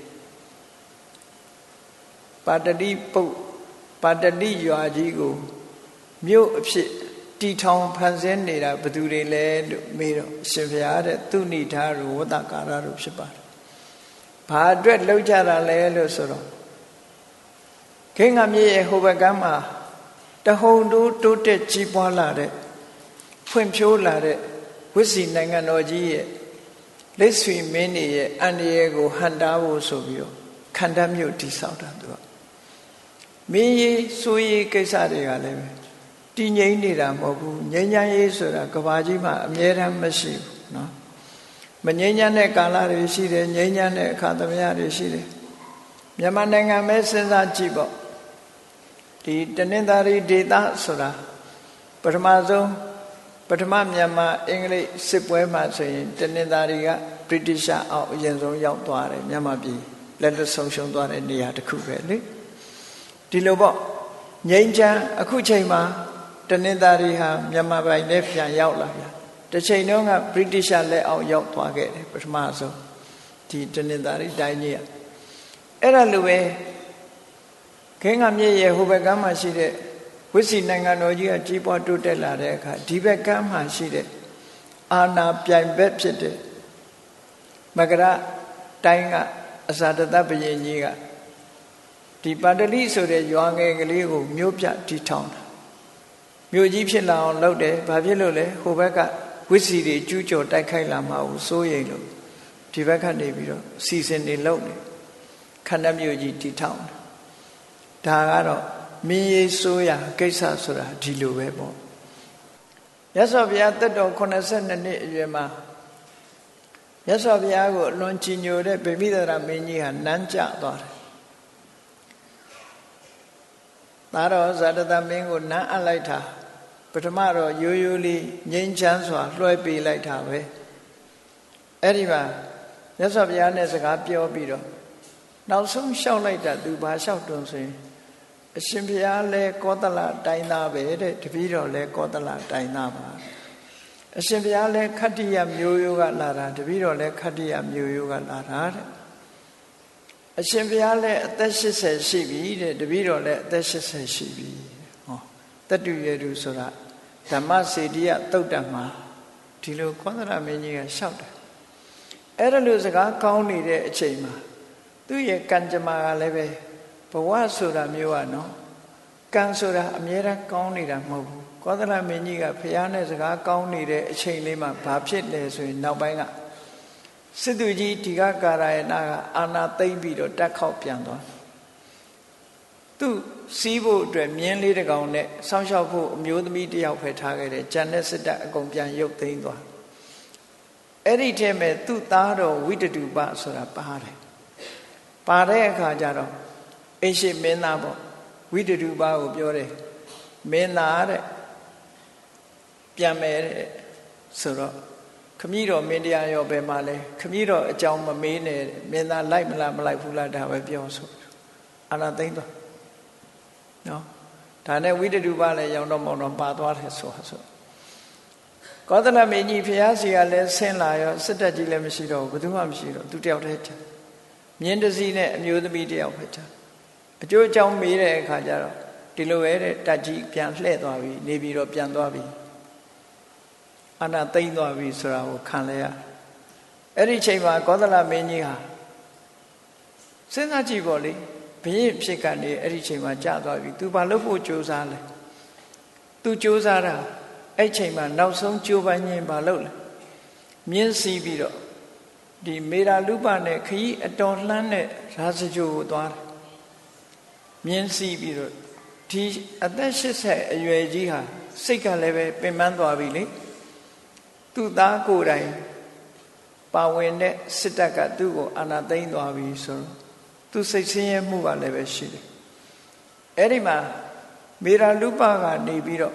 ပါတတိရွာကြီးကိုမြို့အဖြစ်တီထောင်ဖန်ဆင်းနေတာဘယ်သူတွေလဲလို့မေးတော့ရှင်ဘုရားတဲ့သူဏိဓာရဝတ္တကာရတို့ဖြစ်ပါတယ်ဘာအတွက်လှုပ်ကြတာလဲလို့ဆိုတော့ခေငါမြေရဲ့ဟိုဘက်ကမ်းမှာတဟုန်တိုးတက်ကြီးပွားလာတဲ့ဖွံ့ဖြိုးလာတဲ့ဝိစီနိုင်ငံတော်ကြီးရဲ့လက်ဆွေမင်းတွေရဲ့အန္တရာယ်ကိုဟန်တားဖို့ဆိုပြီးတော့ခန္ဓာမြို့တည်ဆောက်တာသူကမင်းကြီးစိုးရေးကိစ္စတွေကလည်းပဲတည်ငြိမ်နေတာမဟုတ်ဘူးငြိမ်းချမ်းရေးဆိုတာကဘာကြီးမှာအမြဲတမ်းမရှိဘူးเนาะမငြိမ်းချမ်းတဲ့ကာလတွေရှိတယ်ငြိမ်းချမ်းတဲ့အခါသမယတွေရှိတယ်မြန်မာနိုင်ငံပဲစဉ်းစားကြည့်ပေါ့ဒီတနင်္သာရီဒေသဆိုတာပထမမြန်မာအင်္ဂလိပ်စစ်ပွဲမှာဆိုရင်တနင်္သာရီကဗြိတိရှအောက်အရင်ဆုံးရောက်သွားတယ်မြန်မာပြည်လက်လွတ်ဆုံးရှုံးသွားတဲ့နေရာတစ်ခုပဲလေဒီလိုပေါ့ငြိမ်းချမ်းအခုချိန်မှာတနင်္သာရီဟာမြန်မာပြည်နဲ့ပြန်ရောက်လာပြန်တစ်ချိန်တုန်းကဗြိတိရှလက်အောက်ရောက်သွားခဲ့တယ်ပထမဆုံးဒီတနင်္သာရီတိုင်းကြီးကအဲ့ဒါလိုပဲခေငါမြေရဲ့ဟိုဘက်ကမ်းမှာရှိတဲ့ဝိစီနိုင်ငံတော်ကြီးကကြီးပွားတိုးတက်လာတဲ့အခါဒီဘက်ကမ်းမှာရှိတဲ့အာဏာပြိုင်ဘက်ဖြစ်တဲ့မကရတိုင်းကအဇာတတဘုရင်ကြီးကဒီပါတလိဆိုတဲ့ရွာငယ်ကလေးကိုမြို့ပြတီထောင်တာမြို့ကြီးဖြစ်လာအောင်လုပ်တယ်ဘာဖြစ်လို့လဲဟိုဘက်ကဝိစီတွေကျူးကျော်တိုက်ခိုက်လာမှာကိုစိုးရိမ်လို့ဒီဘက်ကနေပြီးတော့စီစဉ်နေလုပ်နေခန္ဓာမြို့ကြီးတီထောင်တာဒါကတော့မင်းရေးစိုးရကိစ္စဆိုတာဒီလိုပဲပေါ့မြတ်စွာဘုရားတက်တော်82နှစ်အရွယ်မှာမြတ်စွာဘုရားကိုအလွန်ကြည်ညိုတဲ့ဗိမိသရမင်းကြီးဟာနန်းကျသွားတယ်ဒါတော့ဇာတတမင်းကိုနန်းအပ်လိုက်တာပထမတော့ရိုးရိုးလေးငြိမ်းချမ်းစွာလွှဲပေးလိုက်တာပဲအဲ့ဒီမှာမြတ်စွာဘုရားနဲ့စကားပြောပြီးတော့နောက်ဆုံးလျှောက်လိုက်တာသူဘာလျှောက်တွန်းဆိုရင်အရှင်ဘုရားလဲကောသလတိုင်းသားပဲတဲ့တပည့်တော်လဲကောသလတိုင်းသားပါအရှင်ဘုရားလဲခတ္တိယမျိုးရိုးကလာတာတပည့်တော်လဲခတ္တိယမျိုးရိုးကလာတာတဲ့အရှင်ဘုရားလဲအသက်80ရှိပြီတဲ့တပည့်တော်လဲအသက်80ရှိပြီဟောတတုယေတုဆိုတာဓမ္မစေတိယသုတ်တံမှာဒီလိုကောသလမင်းကြီးကလျှောက်တယ်အဲ့ဒါလို့စကားကောင်းနေတဲ့အချိန်မှာသူ့ရဲ့ကံကြမ္မာကလည်းပဲဘဝဆိုတာမျိုးอ่ะเนาะကံဆိုတာအမြဲတမ်းကောင်းနေတာမဟုတ်ဘူးကောသလမင်းကြီးကဖះနဲ့စကားကောင်းနေတဲ့အချိန်လေးမှာဘာဖြစ်လဲဆိုရင်နောက်ပိုင်းကစစ်သူကြီးဒီကကာရယနာကအာနာသိမ့်ပြီးတော့တက်ခေါက်ပြန်သွားသူစီးဖို့အတွက်မြင်းလေးတစ်ကောင်နဲ့စောင့်ရှောက်ဖို့အမျိုးသမီးတစ်ယောက်ဖယ်ထားခဲ့တယ်ဂျန်နဲ့စစ်တပ်အကုန်ပြန်ရုပ်သိမ်းသွားအဲ့ဒီထဲမှာသူ့သားတော်ဝိတတုပဆိုတာပါတယ်ပါတဲ့အခါကျတော့အိရှိမင်းသားပေါ့ဝိတ္တုပါကိုပြောတယ်မင်းသားတဲ့ပြန်မယ်တဲ့ဆိုတော့ခမည်းတော်မင်းတရားရောဘယ်မှာလဲခမည်းတော်အကြောင်းမမေးနဲ့မင်းသားလိုက်မလားမလိုက်ဘူးလားဒါပဲပြောဆိုအာနာသိမ့်တော့နော်ဒါနဲ့ဝိတ္တုပါလည်းရောင်တော့မောင်တော့ပါသွားတယ်ဆိုကောသလမင်းကြီးဖျားစီကလည်းဆင်းလာရောစစ်တပ်ကြီးလည်းမရှိတော့ဘူးဘယ်သူမှမရှိတော့သူတယောက်တည်းချာမြင်းတစည်းနဲ့အမျိုးသမီးတယောက်ပဲချာအကျိုးအကြောင်းမေးတဲ့အခါကျတော့ဒီလိုပဲတဲ့တပ်ကြီးပြန်လှည့်သွားပြီနေပြီးတော့ပြန်သွားပြီအာနာသိမ့်သွားပြီဆိုတာကိုခံလဲရအဲ့ဒီချိန်မှာကောသလမင်းကြီးဟာစဉ်းစားကြည့်ပေါ့လေဘုရင်ဖြစ်ကနေအဲ့ဒီချိန်မှာကြာသွားပြီသူဘာလို့ဖို့ကြိုးစားလဲသူကြိုးစားတာအဲ့ချိန်မှာနောက်ဆုံးကြိုးပမ်းခြင်းဘာလို့လဲမြင်းစီးပြီးတော့ဒီမေရာလူပနဲ့ခရီးအတော်လှမ်းတဲ့ရာဇဂိုကိုသွားတယ်မြင်းစီးပြီးတော့ဒီအသက်80အရွယ်ကြီးဟာစိတ်ကလည်းပဲပင်ပန်းသွားပြီလေသူ့သားကိုယ်တိုင်ပါဝင်တဲ့စစ်တပ်ကသူ့ကိုအာဏာသိမ်းသွားပြီဆိုတော့သူစိတ်ဆင်းရဲမှုကလည်းပဲရှိတယ်အဲ့ဒီမှာမေရာလူပကနေပြီးတော့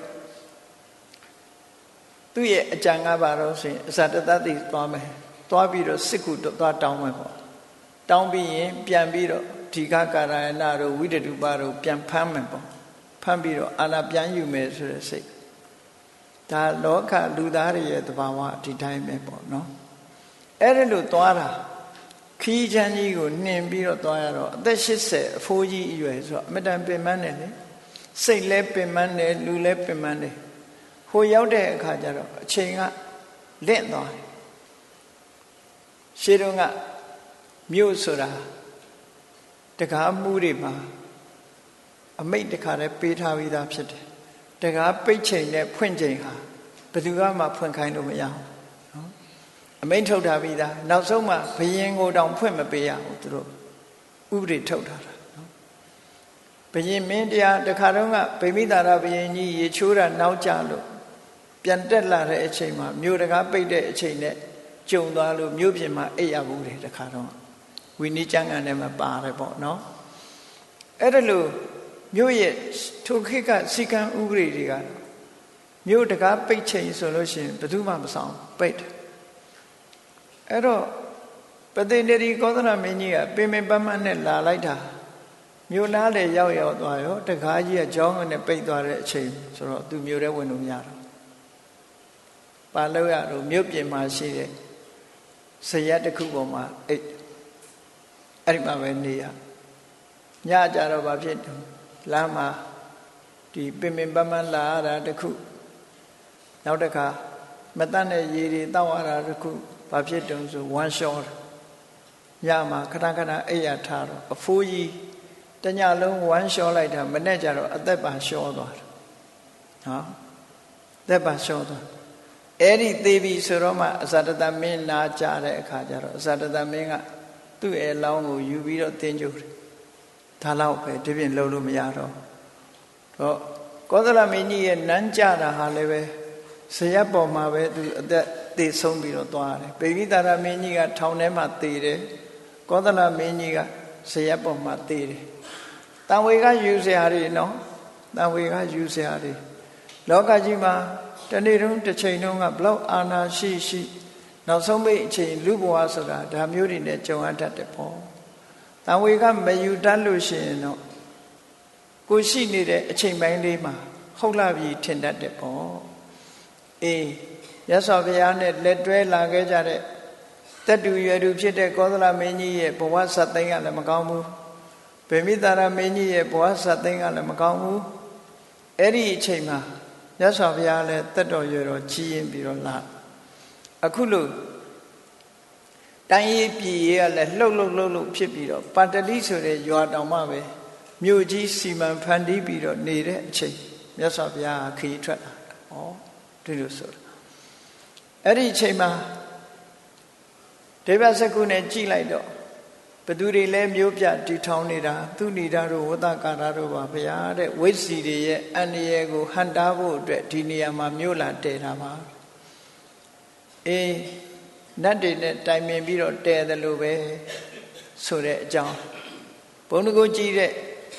သူ့ရဲ့အကြံကပါတော့ဆိုရင်အစတတတိသွားမယ်သွားပြီးတော့စစ်ကူသွားတောင်းမယ်ပေါ့တောင်းပြီးရင်ပြန်ပြီးတော့ဒီကကာရယနာတို့ဝိတ္တုပါတို့ပြန်ဖမ်းမယ်ပေါ့ဖမ်းပြီးတော့အာဏာပြန်ယူမယ်ဆိုတဲ့စိတ်ဒါလောကလူသားတွေရဲ့သဘာဝဒီတိုင်းပဲပေါ့နော်အဲ့ဒါလို့သွားတာခီးချမ်းကြီးကိုနှင်ပြီးတော့သွားရတော့အသက်80အဖိုးကြီးအရွယ်ဆိုတော့အမတန်ပင်ပန်းတယ်လေစိတ်လည်းပင်ပန်းတယ်လူလည်းပင်ပန်းတယ်ဟိုရောက်တဲ့အခါကျတော့အချိန်ကလင့်သွားတယ်ရှေးတုန်းကမြို့ဆိုတာတကားမှုတွေမှာအမိတ်တခါတည်းပေးထားပြီးသားဖြစ်တယ်တကားပိတ်ချိန်နဲ့ဖွင့်ချိန်ဟာဘယ်သူမှဖွင့်ခိုင်းလို့မရဘူးနော်အမိတ်ထုတ်ထားပြီးသားနောက်ဆုံးမှဘယင်ကိုတောင်ဖွင့်မပေးရဘူးသူတို့ဥပဒေထုတ်ထားတာနော်ဘယင်မင်းတရားတခါတော့ကဗိမိတာရဘယင်ကြီးရေချိုးတာနောက်ကျလို့ပြန်တက်လာတဲ့အချိန်မှာမြို့တကားပိတ်တဲ့အချိန်နဲ့ကြုံသွားလို့မြို့ပြင်မှာအိပ်ရဘူးတယ်တခါတော့ဝိနည်းကျမ်းဂန်ထဲမှာပါတယ်ပေါ့နော်အဲ့ဒါလို့မြို့ရဲ့ထိုခေတ်ကစီကံဥပဒေတွေကမြို့တကားပိတ်ချိန်ဆိုလို့ရှိရင်ဘယ်သူမှမဆောင်ပိတ်အဲ့တော့ပသိနေရီကောသလမင်းကြီးကပင်ပင်ပန်းပန်းနဲ့လာလိုက်တာမြို့နားလေရောက်သွားရောတကားကြီးကကြောင်းနဲ့ပိတ်သွားတဲ့အချိန်ဆိုတော့သူမြို့ထဲဝင်လို့မရတော့ပါလို့ရတော့မြို့ပြင်မှာရှိတဲ့ဇရက်တစ်ခုပေါ်မှာအဲ့ဒီမှာပဲနေရညကြတော့ဘာဖြစ်တယ်လမ်းမှာဒီပင်ပင်ပန်းပန်းလာရတာတစ်ခုနောက်တစ်ခါမတတ်တဲ့ရေတွေတောက်ရတာတစ်ခုဘာဖြစ်တုံးဆိုဝမ်းလျှောညမှာခဏခဏအိပ်ရထားတော့အဖိုးကြီးတညလုံးဝမ်းလျှောလိုက်တာမနဲ့ကြတော့အသက်ပါလျှောသွားတယ်နော်သက်ပါလျှောသွားအဲ့ဒီသေပြီဆိုတော့မှအဇတတမင်းနာကြတဲ့အခါကျတော့အဇတတမင်းကသူ့ရဲ့လောင်းကိုယူပြီးတော့တင်းကြိုတယ်ဒါတော့ပဲဒီပြင်လုံးလို့မရတော့ကောသလမင်းကြီးရဲ့နန်းကြတာဟာလည်းပဲဇရက်ပေါ်မှာပဲသူအသက်သေဆုံးပြီးတော့သွားတယ်ပေဂိတာရမင်းကြီးကထောင်ထဲမှာသေတယ်ကောသလမင်းကြီးကဇရက်ပေါ်မှာသေတယ်တန်ဝေကယူစရာတွေနော်တန်ဝေကယူစရာတွေလောကကြီးမှာတနေ့တုန်းတစ်ချိန်တုန်းကဘလောက်အာနာရှိနောက်ဆုံးပိတ်အချိန်လူဘဝဆိုတာဒါမျိုးတွေနဲ့ကြုံရတတ်တယ်ပေါ့တန်ဝေကမယူတတ်လို့ရှိရင်တော့ကိုရှိနေတဲ့အချိန်ပိုင်းလေးမှာဟုတ်လာပြီထင်တတ်တယ်ပေါ့အေးရသော်ဘုရားနဲ့လက်တွဲလာခဲ့ကြတဲ့တတူရွယ်သူဖြစ်တဲ့ကောသလမင်းကြီးရဲ့ဘဝဇတ်သိမ်းကလည်းမကောင်းဘူးဗေမိတာရမင်းကြီးရဲ့ဘဝဇတ်သိမ်းကလည်းမကောင်းဘူးအဲ့ဒီအချိန်မှာရသော်ဘုရားလည်းတက်တော်ရွယ်တော်ကြီးရင်ပြီးတော့လာအခုလို့တိုင်းရေးပြည်ရေးကလည်းလှုပ်ဖြစ်ပြီးတော့ပါတလိဆိုတဲ့ရွာတောင်မှပဲမြို့ကြီးစီမံဖန်တီးပြီးတော့နေတဲ့အချိန်မြတ်စွာဘုရားခရီးထွက်လာဩဒီလိုဆိုတာအဲ့ဒီအချိန်မှာဒေဝစကုနဲ့ကြည်လိုက်တော့ဘသူတွေလဲမျိုးပြတီထောင်နေတာသူနေတာတို့ဝတ္တကာရတို့ပါဘုရားတဲ့ဝိစီတွေရဲ့အန္တရာယ်ကိုဟန်တားဖို့အတွက်ဒီနေရာမှာမြို့လာတည်တာပါအေးနတ်တွေနဲ့တိုင်ပင်ပြီးတော့တည်တယ်လို့ပဲဆိုတဲ့အကြောင်းဘုန်းတော်ကိုကြည်တဲ့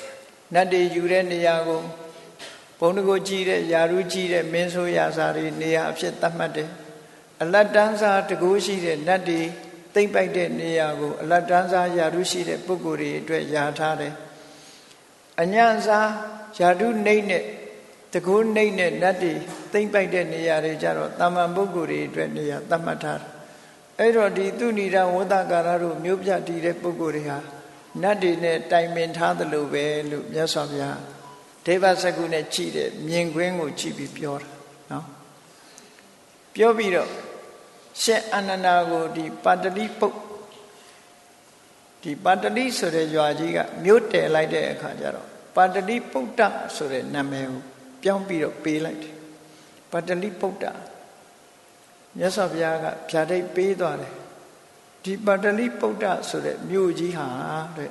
နတ်တွေယူတဲ့နေရာကိုဘုံတကိုကြည့်တဲ့ယာရုကြည့်တဲ့မင်းဆိုးရာဇာတွေနေရာအဖြစ်သတ်မှတ်တယ်အလတ်တန်းစားတကူရှိတဲ့နတ်တွေသိမ့်ပိုက်တဲ့နေရာကိုအလတ်တန်းစားယာရုရှိတဲ့ပုဂ္ဂိုလ်တွေအတွက်ယာထားတယ်အညံ့စားယာရုနှိမ့်တဲ့တကူနှိမ့်တဲ့နတ်တွေသိမ့်ပိုက်တဲ့နေရာတွေကြတော့တာမန်ပုဂ္ဂိုလ်တွေအတွက်နေရာသတ်မှတ်ထားတယ်အဲ့တော့ဒီသူဏိဒဝတ္တကာရတို့မျိုးပြတည်တဲ့ပုဂ္ဂိုလ်တွေဟာနတ်တွေနဲ့တိုင်ပင်ထားသလိုပဲလို့မြတ်စွာဘုရားဒေဝစကုနဲ့ကြည့်တဲ့မြင်ကွင်းကိုကြည့်ပြီးပြောတာနော်ပြောပြီးတော့ရှင်အနန္ဒာကိုဒီပါတလိပုတ်ဒီပါတလိဆိုတဲ့ရွာကြီးကမြို့တည်လိုက်တဲ့အခါကျတော့ပါတလိပုတ္တဆိုတဲ့နာမည်ကိုပြောင်းပြီးတော့ပေးလိုက်တယ်ပါတလိပုတ္တမြတ်စွာဘုရားကဗျာဒိတ်ပေးသွားတယ်ဒီပါတလိပုတ္တဆိုတဲ့မြို့ကြီးဟာတဲ့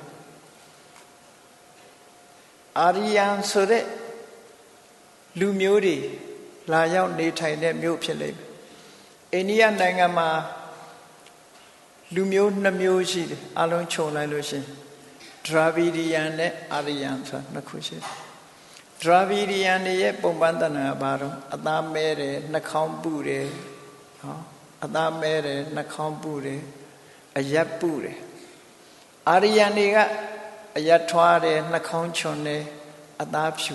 အာရိယံဆိုတဲ့လူမျိုးတွေလာရောက်နေထိုင်တဲ့မြို့ဖြစ်လိမ့်မယ်အိန္ဒိယနိုင်ငံမှာလူမျိုး2မျိုးရှိတယ်အလုံးခြုံလိုက်လို့ရှိရင်ဒရာဗီဒီယန်နဲ့အာရိယံဆိုတာနှစ်ခုရှိတယ်ဒရာဗီဒီယန်ရဲ့ပုံပန်းတဏ္ဍာဘာတော့အသားမဲတယ်နှာခေါင်းပုတယ်နော်အသားမဲတယ်နှာခေါင်းပုတယ်အရက်ပုတယ်အာရိယန်တွေကအရက်ထွားတယ်နှာခေါင်းချွန်တယ်အသားဖြူ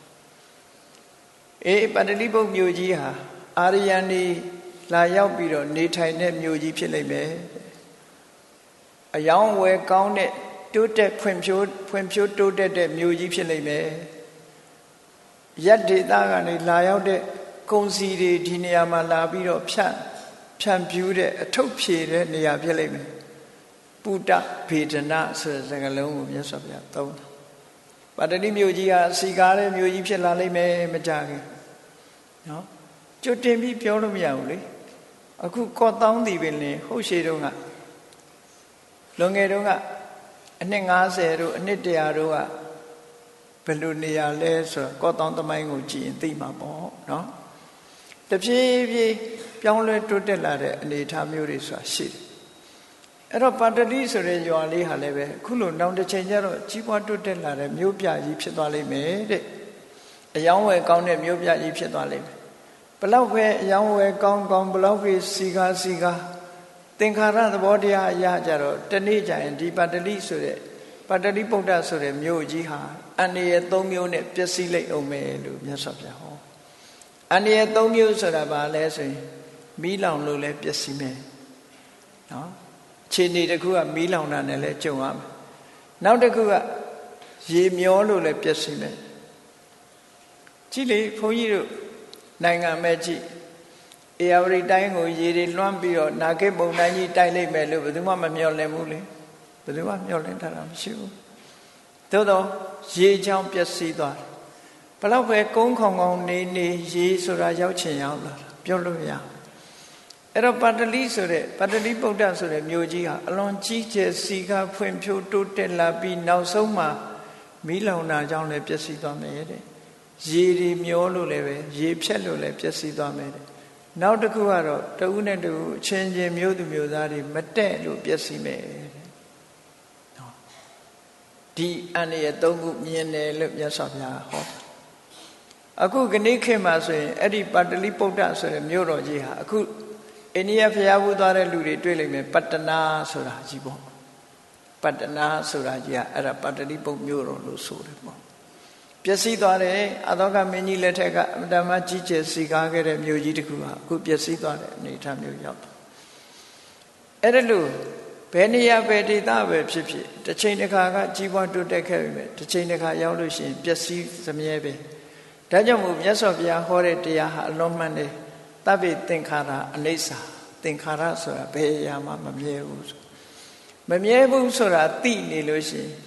တယ်ပါတလိပုတ်မြို့ကြီးဟာအာရိယန်တွေလာရောက်ပြီးတော့နေထိုင်တဲ့မြို့ကြီးဖြစ်လိမ့်မယ်အယောင်းဝယ်ကောင်းတဲ့တိုးတက်ဖွံ့ဖြိုးတိုးတက်တဲ့မြို့ကြီးဖြစ်လိမ့်မယ်ရက်ဒေသကနေလာရောက်တဲ့ကုန်စည်တွေဒီနေရာမှာလာပြီးတော့ဖြန့်ဖြူးတဲ့အထုပ်ဖြည့်တဲ့နေရာဖြစ်လိမ့်မယ်ပုတ္တဗေဒနာဆိုတဲ့စကားလုံးကိုမြတ်စွာဘုရားသုံးတာပါတလိမြို့ကြီးဟာစီကားတဲ့မြို့ကြီးဖြစ်လာလိမ့်မယ်မကြခင်နော်ကြွတင်ပြီးပြောလို့မရဘူးလေအခုကော့တောင်းတည်ပင်လင်ဟုတ်ရှိတုန်းကလွန်ငယ်တုန်းကအနှစ်90တို့အနှစ်100တို့ကဘယ်လိုနေရာလဲဆိုတော့ကော့တောင်းသမိုင်းကိုကြည့်ရင်သိမှာပေါ့နော်တဖြည်းဖြည်းပြောင်းလဲတိုးတက်လာတဲ့အနေအထားမျိုးတွေဆိုတာရှိတယ်အဲ့တော့ပါတလိဆိုတဲ့ရွာလေးဟာလည်းပဲအခုလိုနောက်တစ်ချိန်ကျတော့ကြီးပွားတိုးတက်လာတဲ့မြို့ပြကြီးဖြစ်သွားလိမ့်မယ်တဲ့အယောင်းဝယ်ကောင်းတဲ့မြို့ပြကြီးဖြစ်သွားလိမ့်မယ်ဘလောက်ပဲအယောင်းဝယ်ကောင်းဘလောက်ပဲစီကားသင်္ခါရသဘောတရားအရာကြတော့တနေ့ကျရင်ဒီပါတလိဆိုတဲ့ပါတလိပုတ္တဆိုတဲ့မြို့ကြီးဟာအန္တရာယ်3မျိုးနဲ့ပျက်စီးလိမ့်အောင်မယ်လို့မြတ်စွာဘုရားဟောအန္တရာယ်3မျိုးဆိုတာဘာလဲဆိုရင်မီးလောင်လို့လည်းပျက်စီးမယ်နော်ခြေနေတစ်ခုကမီးလောင်တာနဲ့လည်းကြုံရမယ်နောက်တစ်ခုကရေမျောလို့လည်းပျက်စီးမယ်ကြည့်လေဘုန်းကြီးတို့နိုင်ငံမဲ့ကြည့်အေယာဝတီတိုင်းကိုရေတွေလွှမ်းပြီးတော့နာဂိပုံတိုင်းကြီးတိုက်လိုက်မယ်လို့ဘယ်သူမှမမျှော်လင့်ဘူးလေဘယ်သူမှမျှော်လင့်တာမရှိဘူးသို့တော့ရေချောင်းပျက်စီးသွားတယ်ဘလောက်ပဲကုန်းခေါင်ခေါင်နေရေဆိုတာရောက်ချင်ရောက်လာတာပြောလို့မရအဲ့တော့ပါတလိဆိုတဲ့ပါတလိပုတ္တဆိုတဲ့မြို့ကြီးဟာအလွန်ကြီးကျယ်စီကားဖွံ့ဖြိုးတိုးတက်လာပြီးနောက်ဆုံးမှာမီးလောင်တာကြောင့်လည်းပျက်စီးသွားမယ်တဲ့ရေတွေမျောလို့လည်းပဲရေဖြက်လို့လည်းပျက်စီးသွားမယ်တဲ့နောက်တစ်ခုကတော့တဦးနဲ့တဦးအချင်းချင်းမျိုးသူမျိုးသားတွေမတည့်လို့ပျက်စီးမယ်တဲ့နော်ဒီအန္တရာယ်3ခုမြင်တယ်လို့မြတ်စွာဘုရားဟောအခုကနေ့ခေတ်မှာဆိုရင်အဲ့ဒီပါတလိပုတ္တဆိုတဲ့မြို့တော်ကြီးဟာအခုအိန္ဒိယဘုရားဝူသွားတဲ့လူတွေတွေ့လိမ့်မယ်ပတ္တနာဆိုတာကြီးပေါ့ပတ္တနာဆိုတာကြီးကအဲ့ဒါပါတလိပုတ္တမြို့တော်လို့ဆိုတယ်ပေါ့ပျက်စီးသွားတယ်အသောကမင်းကြီးလက်ထက်ကအမတမကြီးကျယ်စီကားခဲ့တဲ့မြို့ကြီးတစ်ခုဟာအခုပျက်စီးသွားတဲ့အနေအထားမျိုးရောက်တယ်အဲ့ဒါလို့ဘယ်နေရာပဲဒေသပဲဖြစ်ဖြစ်တစ်ချိန်တစ်ခါကကြီးပွားတိုးတက်ခဲ့ပြီပဲတစ်ချိန်တစ်ခါရောက်လို့ရှိရင်ပျက်စီးစမြဲပဲဒါကြောင့်မို့မြတ်စွာဘုရားဟောတဲ့တရားဟာအလုံးမှန်တယ်တဗ္ဗေသင်္ခါရအနိစ္စသင်္ခါရဆိုတာဘယ်အရာမှမမြဲဘူးမမြဲဘူးဆိုတာသိနေလို့ရှိရင်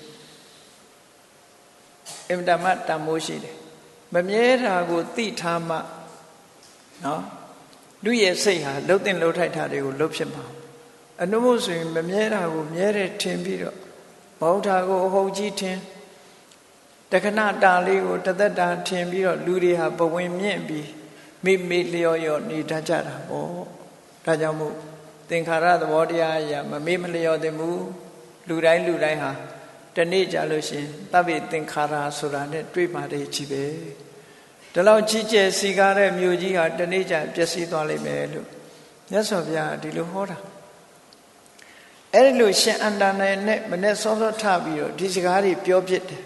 အင်တမတမိုးရှိတယ်မမြဲတာကိုသိထားမှနော်လူရဲ့စိတ်ဟာလှုပ်တင်လှုပ်ထိုက်တာတွေကိုလှုပ်ဖြစ်မှာအနုမို့ဆိုရင်မမြဲတာကိုမြဲတယ်ထင်ပြီးတော့မဟုတ်တာကိုအဟုတ်ကြီးထင်တခဏတာလေးကိုတသက်တာထင်ပြီးတော့လူတွေဟာဘဝင်မြင့်ပြီးမိလျော်ရော့နေတတ်ကြတာပေါ့ဒါကြောင့်မို့သင်္ခါရသဘောတရားအရာမမေ့မလျော်သင့်ဘူးလူတိုင်းဟာတနေ့ကြလို့ရှင်သဗ္ဗေသင်္ခါရဆိုတာနဲ့တွေ့မှတည်းကြီးပဲဒီလောက်ကြီးကျယ်စီကားတဲ့မြို့ကြီးဟာတနေ့ကျပျက်စီးသွားလိမ့်မယ်လို့မြတ်စွာဘုရားဒီလိုဟောတာအဲ့ဒီလိုရှင်အန္တနိုင်နဲ့မနဲ့စောစောထပြီးတော့ဒီစကားတွေပြောဖြစ်တယ်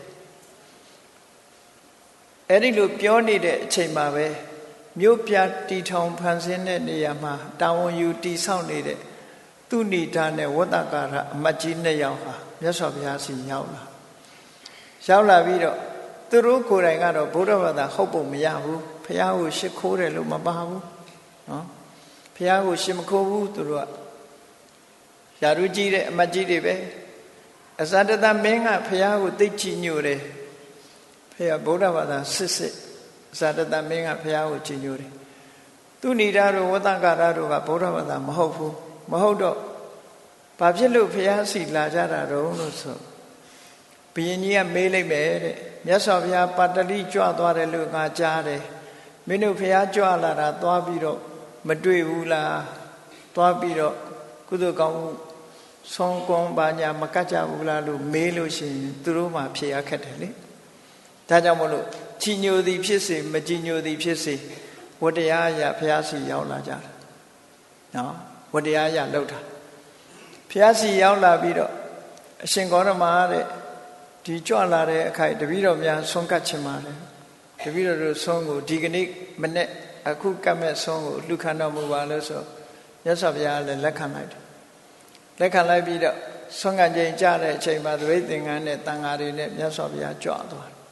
အဲ့ဒီလိုပြောနေတဲ့အချိန်မှာပဲမြို့ပြတီထောင်ဖန်ဆင်းတဲ့နေရာမှာတာဝန်ယူတီဆောက်နေတဲ့သူဏိဒာနဲ့ဝတ္တကာရအမတ်ကြီး2ယောက်ဟာမြတ်စွာဘုရားစီရောက်လာပြီးတော့သူတို့ကိုယ်တိုင်ကတော့ဗုဒ္ဓဘာသာဟုတ်ပုံမရဘူးဘုရားကိုရှစ်ခိုးတယ်လို့မပါဘူးနော်ဘုရားကိုရှစ်မခိုးဘူးသူတို့ကယာရုကြီးတဲ့အမတ်ကြီးတွေပဲအဇာတတမင်းကဘုရားကိုသိကြည်ညိုတယ်ဘုရားဗုဒ္ဓဘာသာစစ်အဇာတတမင်းကဘုရားကိုကြည်ညိုတယ်သူဏိဒာတို့ဝတ္တကာရတို့ကဗုဒ္ဓဘာသာမဟုတ်ဘူးမဟုတ်တော့ဘာဖြစ်လို့ဘုရားစီလာကြတာတော့လို့ဆိုဘုရင်ကြီးကမေးလိုက်မယ်တဲ့မြတ်စွာဘုရားပါတလိကြွသွားတယ်လို့ငါကြားတယ်မင်းတို့ဘုရားကြွလာတာသွားပြီးတော့မတွေ့ဘူးလားသွားပြီးတော့ကုသိုလ်ကောင်းမှုဆုံးကွန်ပါညာမကတ်ကြဘူးလားလို့မေးလို့ရှိရင်သူတို့မှဖြေရခက်တယ်လေဒါကြောင့်မလို့ကြည်ညိုသည်ဖြစ်စေမကြည်ညိုသည်ဖြစ်စေဝတ္တရားအရာဘုရားစီရောက်လာကြတာနော်ဝတ္တရားအရာလောက်တာဘုရားစီရောက်လာပြီးတော့အရှင်ဂေါရမတဲ့ဒီကြွလာတဲ့အခိုက်တပည့်တော်များဆွမ်းကတ်ချင်ပါတယ်တပည့်တော်တို့ဆွမ်းကိုဒီကနေ့မနေ့အခုကတ်မဲ့ဆွမ်းကိုလူခံတော်မူပါလို့ဆိုမြတ်စွာဘုရားလည်းလက်ခံလိုက်တယ်လက်ခံလိုက်ပြီးတော့ဆွမ်းကချိန်ကြတဲ့အချိန်မှာသပိတ်သင်္ကန်းနဲ့တန်ဃာတွေနဲ့မြတ်စွာဘုရားကြွသွားတယ်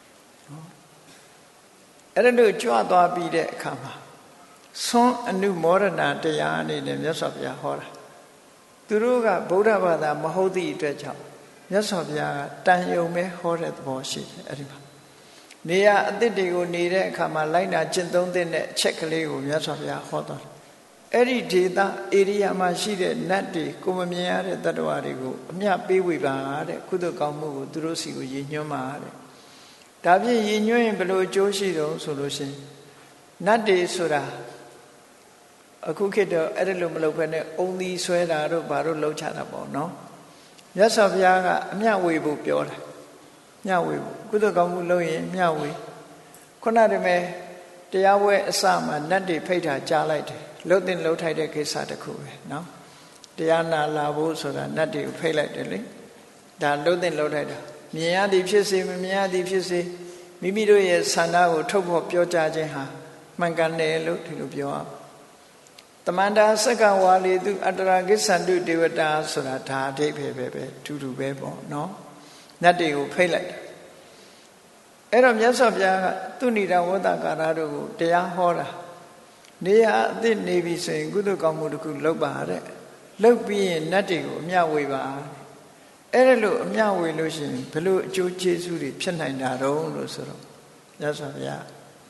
အဲ့ဒါလို့ကြွသွားပြီးတဲ့အခါမှာဆွမ်းအနုမောဒနာတရားအနေနဲ့မြတ်စွာဘုရားဟောတာသူတို့ကဗုဒ္ဓဘာသာမဟုတ်သည့်အတွက်ကြောင့်မြတ်စွာဘုရားကတန်ယုံပဲဟောတဲ့သဘောရှိတယ်အဲ့ဒီမှာနေရအသစ်တွေကိုနေတဲ့အခါမှာလိုက်နာကျင့်သုံးတဲ့အချက်ကလေးကိုမြတ်စွာဘုရားဟောတော်တယ်အဲ့ဒီဒေသဧရိယာမှာရှိတဲ့နတ်တွေကိုမမြင်ရတဲ့တ attva တွေကိုအမြပေးဝေပါတဲ့ကုသိုလ်ကောင်းမှုကိုသူတို့စီကိုရည်ညွှန်းပါတဲ့ဒါဖြင့်ရည်ညွှန်းရင်ဘယ်လိုအကျိုးရှိတော့ဆိုလို့ရှိရင်နတ်တွေဆိုတာအခုခေတ်တော့အဲ့ဒါလိုမလုပ်ဘဲနဲ့အုံသီးဆွဲတာတို့ဘာတို့လုပ်ချတာပေါ့နော်မြတ်စွာဘုရားကအမျှဝေဖို့ပြောတယ်မျှဝေဖို့ကုသိုလ်ကောင်းမှုလုပ်ရင်မျှဝေခုနတည်းမဲ့တရားပွဲအစမှာနတ်တွေဖိတ်တာကြားလိုက်တယ်လှုပ်တင်လှုပ်ထိုက်တဲ့ကိစ္စတစ်ခုပဲနော်တရားနာလာဖို့ဆိုတာနတ်တွေကိုဖိတ်လိုက်တယ်လေဒါလှုပ်တင်လှုပ်ထိုက်တာမြင်ရသည်ဖြစ်စေမမြင်ရသည်ဖြစ်စေမိမိတို့ရဲ့ဆန္ဒကိုထုတ်ဖော်ပြောကြားခြင်းဟာမှန်ကန်တယ်လို့ဒီလိုပြောရအောင်တမန္တာစက္ကဝါလေသူအတ္တရာကိစ္ဆန္တုဒေဝတာဆိုတာဒါအဓိပ္ပာယ်ပဲထူးထူးပဲပေါ့နော်နတ်တွေကိုဖိတ်လိုက်တယ်အဲ့တော့မြတ်စွာဘုရားကသူဏိဒာဝတ္တကာရတို့ကိုတရားဟောတာနေရအသစ်နေပြီဆိုရင်ကုသိုလ်ကောင်းမှုတစ်ခုလုပ်ပါတဲ့လုပ်ပြီးရင်နတ်တွေကိုအမျှဝေပါအဲ့ဒါလို့အမျှဝေလို့ရှိရင်ဘယ်လိုအကျိုးကျေးဇူးတွေဖြစ်နိုင်တာတော့လို့ဆိုတော့မြတ်စွာဘုရား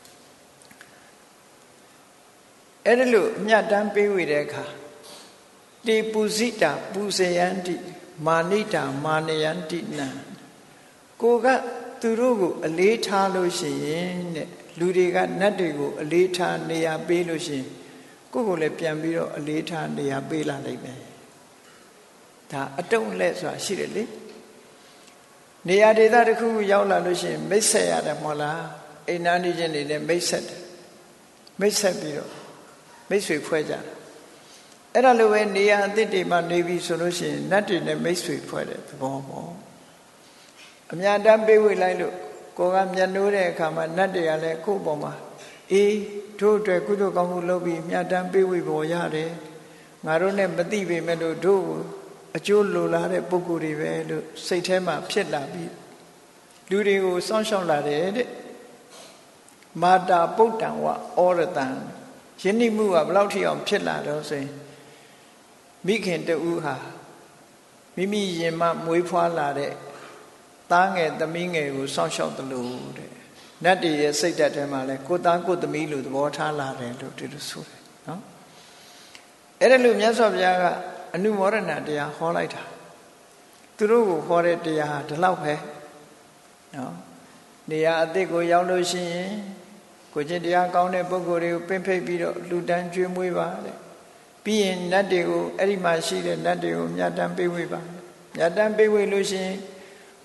အဲ့ဒါလို့အမျှတမ်းပေးဝေတဲ့အခါတေပုဇိတာပူဇေယန္တိမာနိတာမာနယန္တိနံကိုကသူတို့ကိုအလေးထားလို့ရှိရင်တဲ့လူတွေကနတ်တွေကိုအလေးထားနေရာပေးလို့ရှိရင်ကိုကိုလည်းပြန်ပြီးတော့အလေးထားနေရာပေးလာနိုင်မယ်ဒါအတုံးလက်ဆိုတာရှိတယ်လေနေရာဒေသတစ်ခုရောက်လာလို့ရှိရင်မိတ်ဆက်ရတယ်မဟုတ်လားအိမ်နာနေချင်းတွေနဲ့မိတ်ဆက်တယ်မိတ်ဆက်ပြီးတော့မိတ်ဆွေဖွဲ့ကြတယ်အဲ့ဒါလိုပဲနေရာအသစ်တွေမှာနေပြီဆိုလို့ရှိရင်နတ်တွေနဲ့မိတ်ဆွေဖွဲ့တဲ့သဘောပေါ့အများတမ်းပေးဝေလိုက်လို့ကိုကမျက်နှိုးတဲ့အခါမှာနတ်တွေကလည်းကိုယ့်ပေါ်မှာအေးတို့အတွက်ကုသိုလ်ကောင်းမှုလုပ်ပြီးမြတ်တမ်းပေးဝေပေါ်ရတယ်ငါတို့နဲ့မသိပေမဲ့လို့တို့အကျိုးလိုလားတဲ့ပုဂ္ဂိုလ်တွေပဲလို့စိတ်ထဲမှာဖြစ်လာပြီးလူတွေကိုစောင့်ရှောက်လာတယ်တဲ့မာတာပုတ္တံဝဩရတံယဉ်နိမှုကဘယ်လောက်ထိအောင်ဖြစ်လာတော့ဆိုရင်မိခင်တူဟာမိမိရင်မမွေးဖွားလာတဲ့သားငယ်သမီးငယ်ကိုစောင့်ရှောက်တယ်လို့တဲ့နတ်တွေရဲ့စိတ်ဓာတ်ထဲမှာလဲကိုသားကိုသမီးလို့သဘောထားလာတယ်လို့ဒီလိုဆိုတယ်နော်အဲ့ဒါလို့မြတ်စွာဘုရားကအနုမောဒနာတရားဟောလိုက်တာသူတို့ကိုဟောတဲ့တရားဟာဒီလောက်ပဲနော်နေရာအသစ်ကိုရောက်လို့ရှိရင်ကိုချင်းတရားကောင်းတဲ့ပုဂ္ဂိုလ်တွေကိုပင့်ဖိတ်ပြီးတော့လူတန်းကျွေးမွေးပါတဲ့ပြီးရင်နတ်တွေကိုအဲ့ဒီမှာရှိတဲ့နတ်တွေကိုမြတ်တမ်းပေးဝေပါမြတ်တမ်းပေးဝေလို့ရှိရင်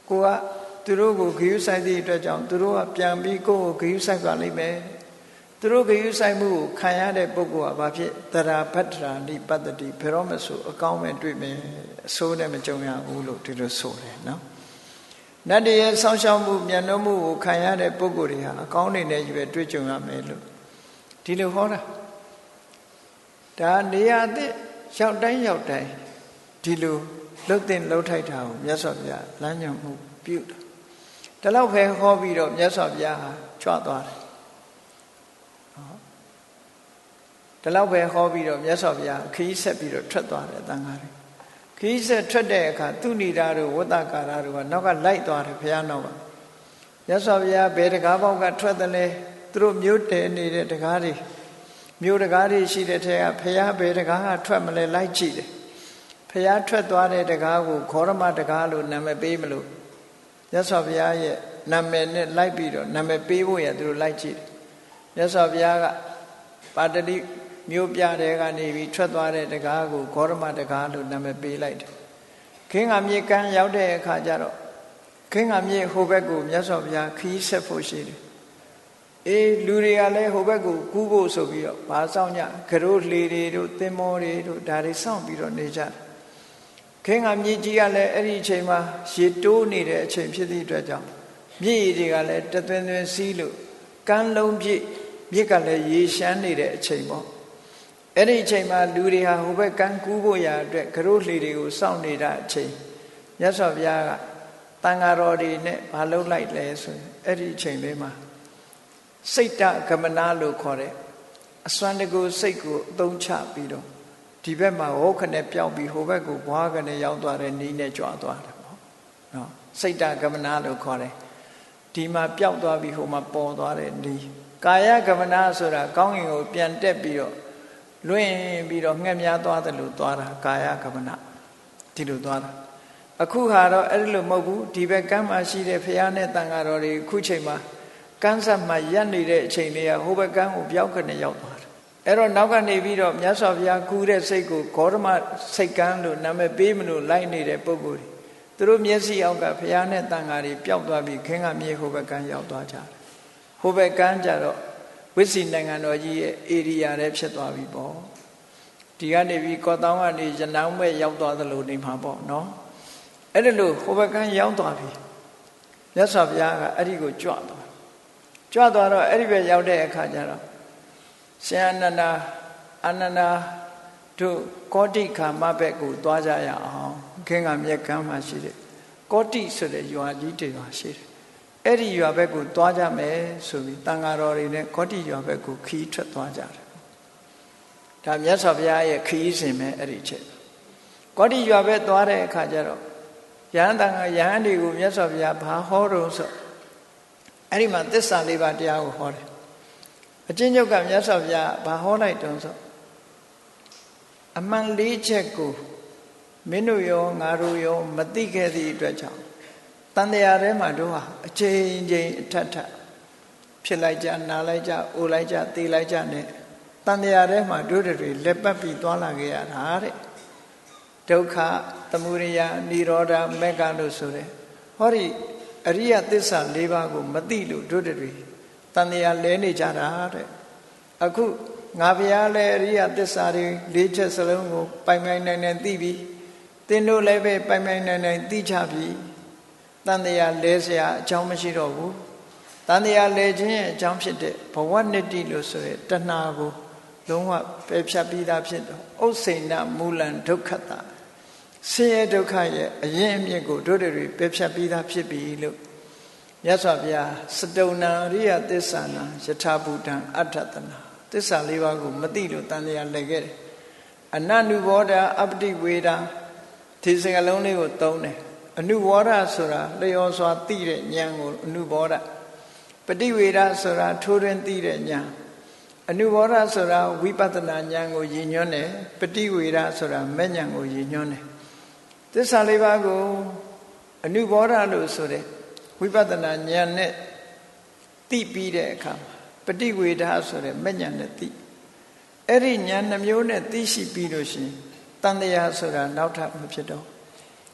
ကိုကသူတို့ကိုဂရုစိုက်သည့်အတွက်ကြောင့်သူတို့ကပြန်ပြီးကိုယ်ကိုဂရုစိုက်ပါလိမ့်မယ်သူတို့ဂရုစိုက်မှုကိုခံရတဲ့ပုဂ္ဂိုလ်ကဘာဖြစ်တရာဘတ္တရာနိပတ္တိဘယ်တော့မှဆိုအကောင်းမဲ့တွေ့မယ်အဆိုးနဲ့မကြုံရဘူးလို့ဒီလိုဆိုတယ်နော်နတ်တွေရဲ့ဆောင်းရှောက်မှုမျက်နှာမှုကိုခံရတဲ့ပုဂ္ဂိုလ်တွေဟာအကောင်းတွေနဲ့ရွယ်တွေ့ကြုံရမယ်လို့ဒီလိုဟောတာဒါနေရာအသစ်ရောက်တိုင်းဒီလိုလှုပ်တဲ့လှုပ်ထိုက်တာကိုမြတ်စွာဘုရားလမ်းညွှန်မှုပြုတာဒါတော့ပဲဟောပြီးတော့မြတ်စွာဘုရားဟာကြွသွားတယ်ဒါတော့ပဲဟောပြီးတော့မြတ်စွာဘုရားခရီးဆက်ပြီးတော့ထွက်သွားတယ်တန်ခါးတွေခရီးဆက်ထွက်တဲ့အခါသူဏိတာတို့ဝတ္တကာရတို့ကနောက်ကလိုက်သွားတယ်ဘုရားနောက်ကမြတ်စွာဘုရားဘယ်တကားပေါက်ကထွက်တယ်လဲသူတို့မြို့တည်နေတဲ့တကားတွေမြို့တကားတွေရှိတဲ့ထဲကဘုရားဘယ်တကားကထွက်မလဲလိုက်ကြည့်တယ်ဘုရားထွက်သွားတဲ့တကားကိုခောရမတကားလို့နာမည်ပေးမလို့မြတ်စွာဘုရားရဲ့နာမည်နဲ့လိုက်ပြီးတော့နာမည်ပေးဖို့ရသူတို့လိုက်ကြည့်တယ်မြတ်စွာဘုရားကပါတတိမြို့ပြတဲ့ကနေပြီးထွက်သွားတဲ့တကားကိုခောရမတကားလို့နာမည်ပေးလိုက်တယ်ခင်းကမြေကမ်းရောက်တဲ့အခါကျတော့ခင်းကမြေဟိုဘက်ကိုမြတ်စွာဘုရားခီးဆက်ဖို့ရှိတယ်အေးလူတွေကလည်းဟိုဘက်ကိုကူးဖို့ဆိုပြီးတော့ဘာဆောင်ညကရိုးလှေတွေတို့သင်္ဘောတွေတို့ဒါတွေစောင့်ပြီးတော့နေကြတယ်ခင်းကမြေကြီးကလည်းအဲ့ဒီအချိန်မှာရေတိုးနေတဲ့အချိန်ဖြစ်သည့်အတွက်ကြောင့်မြစ်ရည်တွေကလည်းတသွင်းသွင်းစီးလို့ကမ်းလုံးပြည့်မြစ်ကလည်းရေရှမ်းနေတဲ့အချိန်ပေါ့အဲ့ဒီအချိန်မှာလူတွေဟာဟိုဘက်ကမ်းကူးဖို့ရာအတွက်ကရိုးလှေတွေကိုစောင့်နေတာအချိန်မြတ်စွာဘုရားကတန်ဃာတော်တွေနဲ့မလုပ်လိုက်လဲဆိုရင်အဲ့ဒီအချိန်လေးမှာစိတ်တကမနာလို့ခေါ်တဲ့အစွမ်းတကူစိတ်ကိုအသုံးချပြီးတော့ဒီဘက်မှာဟောခနဲ့ပြောင်းပြီးဟိုဘက်ကိုဘွားခနဲ့ရောက်သွားတဲ့နီးနဲ့ကြွားသွားတယ်ပေါ့နော်စိတ်တကမနာလို့ခေါ်တယ်ဒီမှာပျောက်သွားပြီးဟိုမှာပေါ်သွားတဲ့နီးကာယကမနာဆိုတာကောင်းကင်ကိုပြန်တက်ပြီးတော့လွင့်ပြီးတော့ငှက်များသွားတယ်လို့သွားတာကာယကမနာဒီလိုသွားတာအခုဟာတော့အဲ့လိုမဟုတ်ဘူးဒီဘက်ကမ်းမှာရှိတဲ့ဘုရားနဲ့တန်ဃာတော်တွေအခုချိန်မှာကမ်းဆက်မှာရပ်နေတဲ့အချိန်လေးကဟိုဘက်ကမ်းကိုပြောင်းခနဲ့ရောက်သွားတယ်အဲ့တော့နောက်ကနေပြီးတော့မြတ်စွာဘုရားကူးတဲ့စိတ်ကိုဂေါရမစိတ်ကမ်းလို့နာမည်ပေးမလို့လိုက်နေတဲ့ပုဂ္ဂိုလ်တွေသူတို့မျက်စိအောက်ကဘုရားနဲ့တန်ဃာတွေပျောက်သွားပြီးခင်းကမြေဟိုဘက်ကမ်းရောက်သွားကြတယ်ဟိုဘက်ကမ်းကြတော့ဝိစီနိုင်ငံတော်ကြီးရဲ့ဧရိယာထဲဖြစ်သွားပြီပေါ့ဒီကနေပြီးကောတောင်းကနေရနောင်းဘက်ရောက်သွားသလိုနေမှာပေါ့နော်အဲ့ဒါလို့ဟိုဘက်ကမ်းရောက်သွားပြီမြတ်စွာဘုရားကအဲ့ဒီကိုကြွသွားတော့အဲ့ဒီဘက်ရောက်တဲ့အခါကျတော့ရှင်အာနန္ဒာတို့ကောတိခါမဘက်ကိုသွားကြရအောင်ခင်းကမြက်ကမ်းမှာရှိတဲ့ကောတိဆိုတဲ့ရွာကြီးတွေပါရှိတယ်အဲ့ဒီရွာဘက်ကိုသွားကြမယ်ဆိုပြီးတန်ဃာတော်တွေနဲ့ကောတိရွာဘက်ကိုခီးထွက်သွားကြတယ်ဒါမြတ်စွာဘုရားရဲ့ခီးစဉ်ပဲအဲ့ဒီချက်ကောတိရွာဘက်သွားတဲ့အခါကျတော့ယဟန်တန်ဃာယဟန်တွေကိုမြတ်စွာဘုရားဘာဟောတော့ဆိုအဲ့ဒီမှာသစ္စာလေးပါးတရားကိုဟောတယ်အကျဉ်းချုပ်ကမြတ်စွာဘုရားဘာဟောလိုက်တုံးဆိုအမှန်၄ချက်ကိုမင်းတို့ရောငါတို့ရောမသိခဲ့သည့်အတွက်ကြောင့်တန်တရားထဲမှာတို့ဟာအချိန်ချင်းအထက်ထဖြစ်လိုက်ကြနားလိုက်ကြအိုလိုက်ကြသေလိုက်ကြနဲ့တန်တရားထဲမှာတို့တွေလက်ပတ်ပြီးသွားလာခဲ့ရတာတဲ့ဒုက္ခသမုဒယនិရောဓမေဃလို့ဆိုတယ်ဟောဒီအရိယသစ္စာ၄ပါးကိုမသိလို့တို့တွေတန်တရားလဲနေကြတာတဲ့အခုငါဘုရားလည်းအရိယသစ္စာတွေ၄ချက်စလုံးကိုပိုင်ပိုင်နိုင်နိုင်သိပြီသင်တို့လည်းပဲပိုင်ပိုင်နိုင်နိုင်သိချပြီတန်တရားလဲเสียအကြောင်းမရှိတော့ဘူးတန်တရားလဲခြင်းရဲ့အကြောင်းဖြစ်တဲ့ဘဝနတ္တိလို့ဆိုရဲတဏှာကိုလုံးဝပယ်ဖြတ်ပြီးသားဖြစ်တော့ဥစ္စေနမူလံဒုက္ခတာဆင်းရဲဒုက္ခရဲ့အရင်အမြစ်ကိုတို့တွေပယ်ဖြတ်ပြီးသားဖြစ်ပြီလို့မြတ်စွာဘုရားစတုဏ္ဏအရိယသစ္စာနာယထာဘူတံအဋ္ဌတနာသစ္စာ၄ပါးကိုမသိလို့တန်တရားလဲခဲ့တယ်အနနုဘောဓအပတိဝေဒဒီစကားလုံးလေးကိုသုံးတယ်အနုဘောဓဆိုတာလျော်စွာသိတဲ့ဉာဏ်ကိုအနုဘောဓပฏิဝေဒဆိုတာထိုးထွင်းသိတဲ့ဉာဏ်အနုဘောဓဆိုတာဝိပဿနာဉာဏ်ကိုရည်ညွှန်းတယ်ပฏิဝေဒဆိုတာမဲ့ဉာဏ်ကိုရည်ညွှန်းတယ်သစ္စာလေးပါးကိုအနုဘောဓလို့ဆိုတဲ့ဝိပဿနာဉာဏ်နဲ့သိပြီးတဲ့အခါမှာပฏิဝေဒဆိုတဲ့မဲ့ဉာဏ်နဲ့သိအဲ့ဒီဉာဏ်နှမျိုးနဲ့သိရှိပြီးလို့ရှိရင်တန်တရားဆိုတာနောက်ထပ်မဖြစ်တော့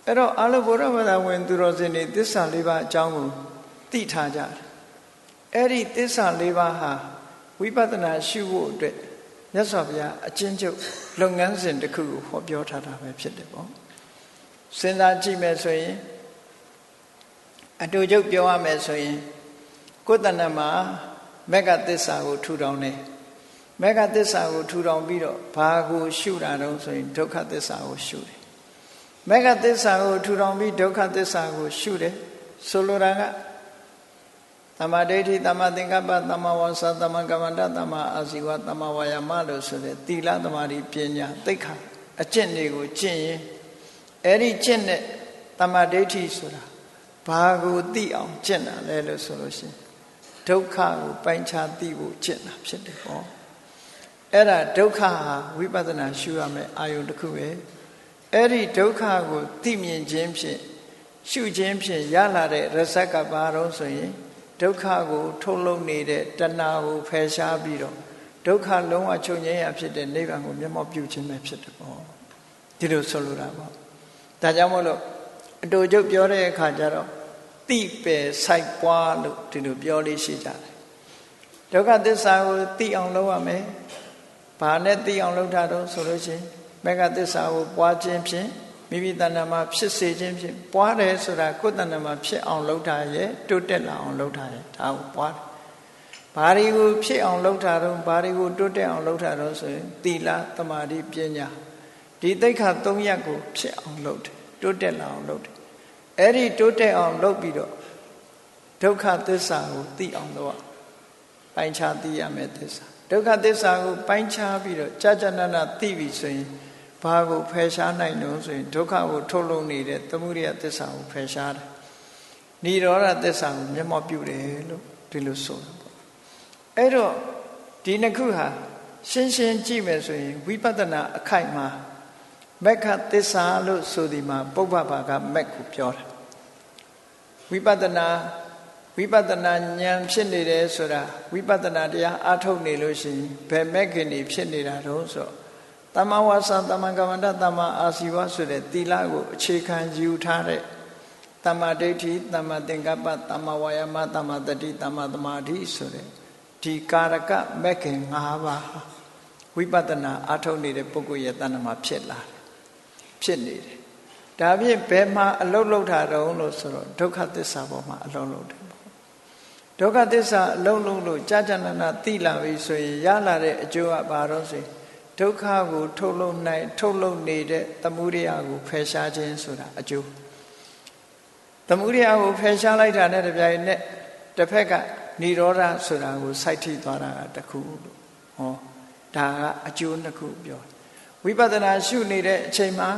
အဲ့တော့အလုံးဗုဒ္ဓဘာသာဝင်သူတော်စင်တွေသစ္စာလေးပါးအကြောင်းကိုသိထားကြတယ်အဲ့ဒီသစ္စာလေးပါးဟာဝိပဿနာရှုဖို့အတွက်မြတ်စွာဘုရားအကျဉ်းချုပ်လုပ်ငန်းစဉ်တစ်ခုကိုဟောပြောထားတာပဲဖြစ်တယ်ပေါ့စဉ်းစားကြည့်မယ်ဆိုရင်အတူချုပ်ပြောရမယ်ဆိုရင်ကိုယ်တဏ္ဍမှာမေဃသစ္စာကိုထူထောင်တယ်မေဃသစ္စာကိုထူထောင်ပြီးတော့ဘာကိုရှုတာတုံးဆိုရင်ဒုက္ခသစ္စာကိုရှုတယ်မေဃသစ္စာကိုထူထောင်ပြီးဒုက္ခသစ္စာကိုရှုတယ်ဆိုလိုတာကသမ္မာဒိဋ္ဌိသမ္မာသင်္ကပ္ပသမ္မာဝါစာသမ္မာကမ္မန္တသမ္မာအာဇီဝသမ္မာဝါယာမလို့ဆိုတဲ့သီလသမာဓိပညာသိက္ခာအကျင့်တွေကိုကျင့်ရင်အဲ့ဒီကျင့်တဲ့သမ္မာဒိဋ္ဌိဆိုတာဘာကိုသိအောင်ကျင့်တာလဲလို့ဆိုလို့ရှိရင်ဒုက္ခကိုပိုင်းခြားသိဖို့ကျင့်တာဖြစ်တယ်ပေါ့အဲ့ဒါဒုက္ခဟာဝိပဿနာရှုရမယ်အာယုန်တစ်ခုပဲအဲ့ဒီဒုက္ခကိုသိမြင်ခြင်းဖြင့်ရှုခြင်းဖြင့်ရလာတဲ့ရဇက်ကဘာတော့ဆိုရင်ဒုက္ခကိုထုတ်လုပ်နေတဲ့တဏှာကိုဖယ်ရှားပြီးတော့ဒုက္ခလုံးဝချုပ်ငြိမ်းရဖြစ်တဲ့နိဗ္ဗာန်ကိုမျက်မှောက်ပြုခြင်းပဲဖြစ်တယ်ပေါ့ဒီလိုဆိုလိုတာပေါ့ဒါကြောင့်မို့လို့အတူချုပ်ပြောတဲ့အခါကျတော့တိပယ်စိုက်ပွားလို့ဒီလိုပြောလေးရှိကြတယ်ဒုက္ခသစ္စာကိုသိအောင်လုပ်ရမယ်ဘာနဲ့သိအောင်လုပ်တာတော့ဆိုလို့ရှိရင်မေဃသစ္စာကိုပွားခြင်းဖြင့်မိမိတဏ္ဍာမှာဖြစ်စေခြင်းဖြင့်ပွားတယ်ဆိုတာကိုယ်တဏ္ဍာမှာဖြစ်အောင်လုပ်တာရဲ့တိုးတက်လာအောင်လုပ်တာရဲ့ဒါကိုပွားတယ်ဘာတွေကိုဖြစ်အောင်လုပ်တာတော့ဘာတွေကိုတိုးတက်အောင်လုပ်တာတော့ဆိုရင်သီလသမာဓိပညာဒီသိက္ခာ၃ရပ်ကိုဖြစ်အောင်လုပ်တယ်တိုးတက်လာအောင်လုပ်တယ်အဲ့ဒီတိုးတက်အောင်လုပ်ပြီးတော့ဒုက္ခသစ္စာကိုသိအောင်လုပ်ပိုင်းခြားသိရမယ်သစ္စာဒုက္ခသစ္စာကိုပိုင်းခြားပြီးတော့ကြာကြာနာနာသိပြီဆိုရင်ဘာကိုဖယ်ရှားနိုင်လို့ဆိုရင်ဒုက္ခကိုထုတ်လုပ်နေတဲ့သမုဒယသစ္စာကိုဖယ်ရှားတယ်និရောဓသစ္စာကိုမျက်မှောက်ပြုတယ်လို့ဒီလိုဆိုတာပေါ့အဲ့တော့ဒီနှစ်ခုဟာရှင်းရှင်းကြည့်မယ်ဆိုရင်ဝိပဿနာအခိုက်မှာမက္ခသစ္စာလို့ဆိုဒီမှာပုပ္ပဘာကမက်ကိုပြောတာဝိပဿနာဉာဏ်ဖြစ်နေတယ်ဆိုတာဝိပဿနာတရားအားထုတ်နေလို့ရှိရင်ဘယ်မက်ခင်နေဖြစ်နေတာတော့ဆိုသမ္မာဝါစာသမ္မာကမ္မန္တသမ္မာအာဇီဝဆိုတဲ့သီလကိုအခြေခံယူထားတဲ့သမ္မာဒိဋ္ဌိသမ္မာသင်္ကပ္ပသမ္မာဝါယာမသမ္မာတတိသမ္မာသမာဓိဆိုတဲ့ဒီကာရကမက်ခင်၅ပါးဝိပဿနာအားထုတ်နေတဲ့ပုဂ္ဂိုလ်ရဲ့တဏ္ဍာမှာဖြစ်လာတယ်ဖြစ်နေတယ်ဒါဖြင့်ဘယ်မှာအလုတ်လုတ်တာတုံးလို့ဆိုတော့ဒုက္ခသစ္စာပေါ်မှာအလုတ်လုတ်တယ်ပေါ့ဒုက္ခသစ္စာအလုတ်လုတ်လို့ကြာကြာနာနာသိလာပြီဆိုရင်ရလာတဲ့အကျိုးကဘာတော့ဆိုရင်ဒုက္ခကိုထုတ်လုပ်နေတဲ့သမုဒယကိုဖယ်ရှားခြင်းဆိုတာအကျိုးသမုဒယကိုဖယ်ရှားလိုက်တာနဲ့တပြိုင်နက်တစ်ဖက်ကនិရောဓဆိုတာကိုစိုက်ထိသွားတာကတခုလို့ဟောဒါကအကျိုးနှစ်ခုပြောဝိပဿနာရှုနေတဲ့အချိန်မှာ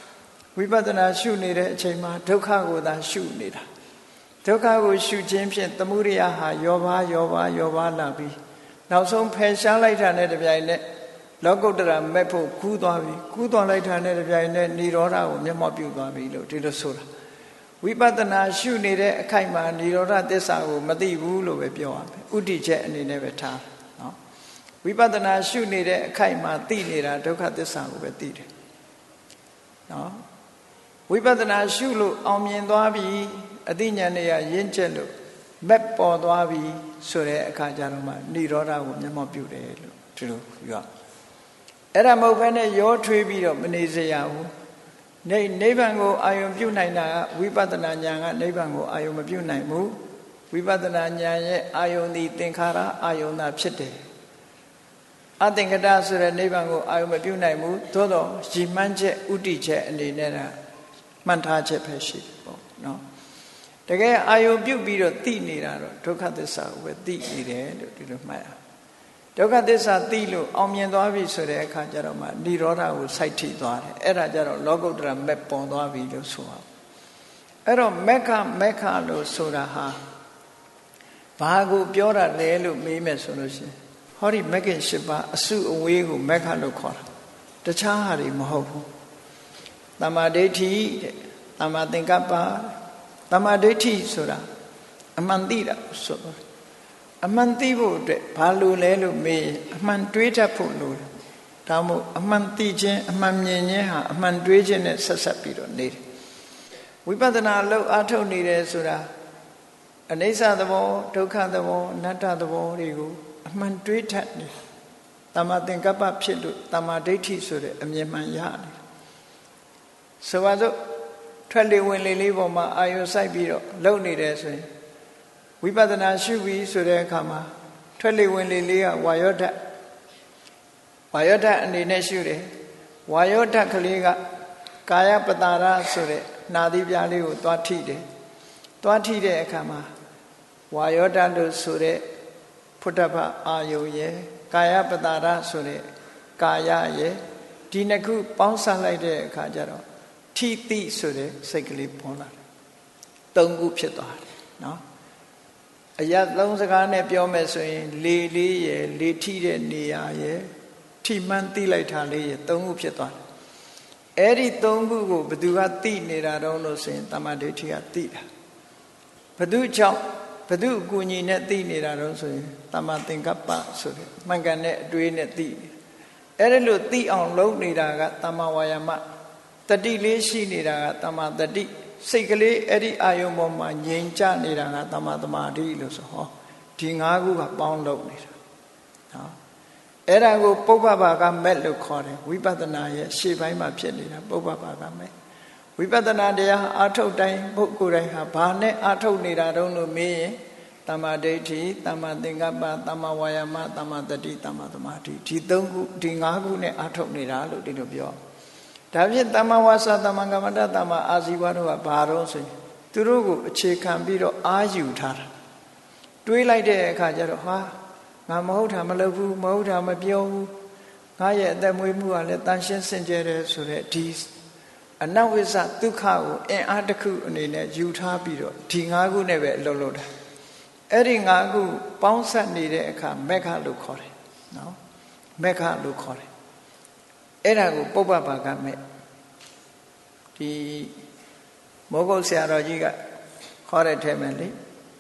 ဒုက္ခကိုသာရှုနေတာဒုက္ခကိုရှုခြင်းဖြင့်သမုဒယဟာယောပါလာပြီးနောက်ဆုံးဖယ်ရှားလိုက်တာနဲ့တပြိုင်နက်လောကုတ္တရာမဲ့ဖို့ကူးသွားလိုက်တာနဲ့တပြိုင်နက်និရောဓကိုမျက်မှောက်ပြုသွားပြီလို့ဒီလိုဆိုတာဝိပဿနာရှုနေတဲ့အခိုက်မှာនិရောဓသစ္စာကိုမသိဘူးလို့ပဲပြောရမယ်ဥဒိချက်အနေနဲ့ပဲထားနော်ဝိပဿနာရှုနေတဲ့အခိုက်မှာသိနေတာဒုက္ခသစ္စာကိုပဲသိတယ်နော်ဝိပဿနာရှုလို့အောင်မြင်သွားပြီအသိဉာဏ်နဲ့ရင့်ကျက်လို့မက်ပေါ်သွားပြီဆိုတဲ့အခါကျတော့မှនិရောဓကိုမျက်မှောက်ပြုတယ်လို့ဒီလိုပြောအဲ့ဒါမဟုတ်ဘဲနဲ့ရောထွေးပြီးတော့မနေစေရဘူးနိဗ္ဗာန်ကိုအာယုံပြုနိုင်တာကဝိပဿနာဉာဏ်ကနိဗ္ဗာန်ကိုအာယုံမပြုနိုင်ဘူးဝိပဿနာဉာဏ်ရဲ့အာယုံသည်သင်္ခါရအာယုံသာဖြစ်တယ်အသင်္ကတဆိုတဲ့နိဗ္ဗာန်ကိုအာယုံမပြုနိုင်ဘူးသို့တော့ရည်မှန်းချက်ဥတည်ချက်အနေနဲ့မှန်ထားချက်ပဲရှိတယ်ပေါ့နော်တကယ်အာယုံပြုပြီးတော့သိနေတာတော့ဒုက္ခသစ္စာကိုပဲသိနေတယ်လို့ဒီလိုမှတ်ရဒုက္ခသစ္စာသိလို့အောင်မြင်သွားပြီဆိုတဲ့အခါကျတော့မှនិရောဓကိုစိုက်ထိသွားတယ်အဲ့ဒါကြတော့လောကုတ္တရာမက်ပေါ်သွားပြီလို့ဆိုအောင်အဲ့တော့မက္ခလို့ဆိုတာဟာဘာကိုပြောတာလဲလို့မေးမယ်ဆိုလို့ရှိရင်ဟောဒီမဂ္ဂင်၈ပါးအစုအဝေးကိုမက္ခလို့ခေါ်တာတခြားဟာတွေမဟုတ်ဘူးသမ္မာဒိဋ္ဌိတဲ့သမ္မာသင်္ကပ္ပသမ္မာဒိဋ္ဌိဆိုတာအမှန်သိတာဆိုတော့အမှန်သိဖို့အတွက်ဘာလို့လဲလို့မေးအမှန်တွေးတတ်ဖို့လို့ဒါမို့အမှန်သိခြင်းအမှန်မြင်ခြင်းဟာအမှန်တွေးခြင်းနဲ့ဆက်ဆက်ပြီးတော့နေတယ်ဝိပဿနာလို့အထုတ်နေတယ်ဆိုတာအနိစ္စသဘောဒုက္ခသဘောအနတ္တသဘောတွေကိုအမှန်တွေးထက်နေတမ္မာသင်္ကပ္ပဖြစ်လို့တမ္မာဒိဋ္ဌိဆိုတဲ့အမြင်မှန်ရတယ်ဆိုပါစို့ထွက်လေဝင်လေလေးပေါ်မှာအာယုစိုက်ပြီးတော့လုံနေတယ်ဆိုရင်ဝိပဿနာရှုပြီးဆိုတဲ့အခါမှာထွက်လေဝင်လေလေးကဝါယောဓာတ်အနေနဲ့ရှုတယ်ဝါယောဓာတ်ကလေးကကာယပတာရဆိုတဲ့နာသီးပြားလေးကိုသွားထိတယ်သွားထိတဲ့အခါမှာဝါယောဓာတ်လို့ဆိုတဲ့ဖုဒ္ဓဘအာယုရဲ့ကာယပတာရဆိုတဲ့ကာယရဲ့ဒီနှစ်ခုပေါင်းစပ်လိုက်တဲ့အခါကျတော့ထိတိဆိုတဲ့စိတ်ကလေးပေါ်လာတယ်သုံးခုဖြစ်သွားတယ်နော်အရာသုံးစကားနဲ့ပြောမယ်ဆိုရင်လေလေးရယ်လေထိတဲ့နေရာရယ်ထိမှန်းသိလိုက်တာလေးရယ်သုံးခုဖြစ်သွားတယ်အဲ့ဒီသုံးခုကိုဘသူကသိနေတာတော့လို့ဆိုရင်တမ္မာဒိဋ္ဌိကသိတာဘသူကြောင့်ဘသူအကူအညီနဲ့သိနေတာတော့ဆိုရင်တမ္မာသင်္ကပ္ပဆိုတဲ့မှန်ကန်တဲ့အတွေးနဲ့သိနေအဲ့ဒါလို့သိအောင်လုပ်နေတာကတမ္မာဝါယာမတတိလေးရှိနေတာကတမ္မာတတိစိတ်ကလေးအဲ့ဒီအာယုံပေါ်မှာငြိမ်ချနေတာကတမ္မာသမာဓိလို့ဆိုဟောဒီ၅ခုကပေါင်းလုပ်နေတာနော်အဲ့ဒါကိုပုပ္ပဘာကမဲ့လို့ခေါ်တယ်ဝိပဿနာရဲ့ရှေ့ပိုင်းမှာဖြစ်နေတာပုပ္ပဘာကမဲ့ဝိပဿနာတရားအာထုတ်တိုင်းပုဂ္ဂိုလ်တိုင်းဟာဘာနဲ့အာထုတ်နေတာတုံးလို့မေးရင်တမ္မာဒိဋ္ဌိတမ္မာသင်္ကပ္ပတမ္မာဝါယာမတမ္မာတတိတမ္မာသမာဓိဒီ၃ခုဒီ၅ခုနဲ့အာထုတ်နေတာလို့ဒီလိုပြောဒါဖြင့်တမ္မာဝါစာတမ္မာကမ္မတတမ္မာအာဇီဝတို့ကဘာတော့ဆိုရင်သူတို့ကိုအခြေခံပြီးတော့အာယူထားတာတွေးလိုက်တဲ့အခါကျတော့ဟာငါမဟုတ်တာမလုပ်ဘူးမဟုတ်တာမပြောဘူးငါရဲ့အသက်မွေးမှုကလည်းတန်ရှင်းစင်ကြယ်တယ်ဆိုတဲ့ဒီအနဝိဇ္ဇဒုက္ခကိုအင်အားတစ်ခုအနေနဲ့ယူထားပြီးတော့ဒီ၅ခုနဲ့ပဲအလုပ်လုပ်တာအဲ့ဒီ၅ခုပေါင်းစပ်နေတဲ့အခါမက္ခလို့ခေါ်တယ်နော်မက္ခလို့ခေါ်တယ်အဲ့ဒါကိုပုပ္ပဘာကမဲ့ဒီမောဂုတ်ဆရာတော်ကြီးကခေါ်တဲ့ထဲမှာလေ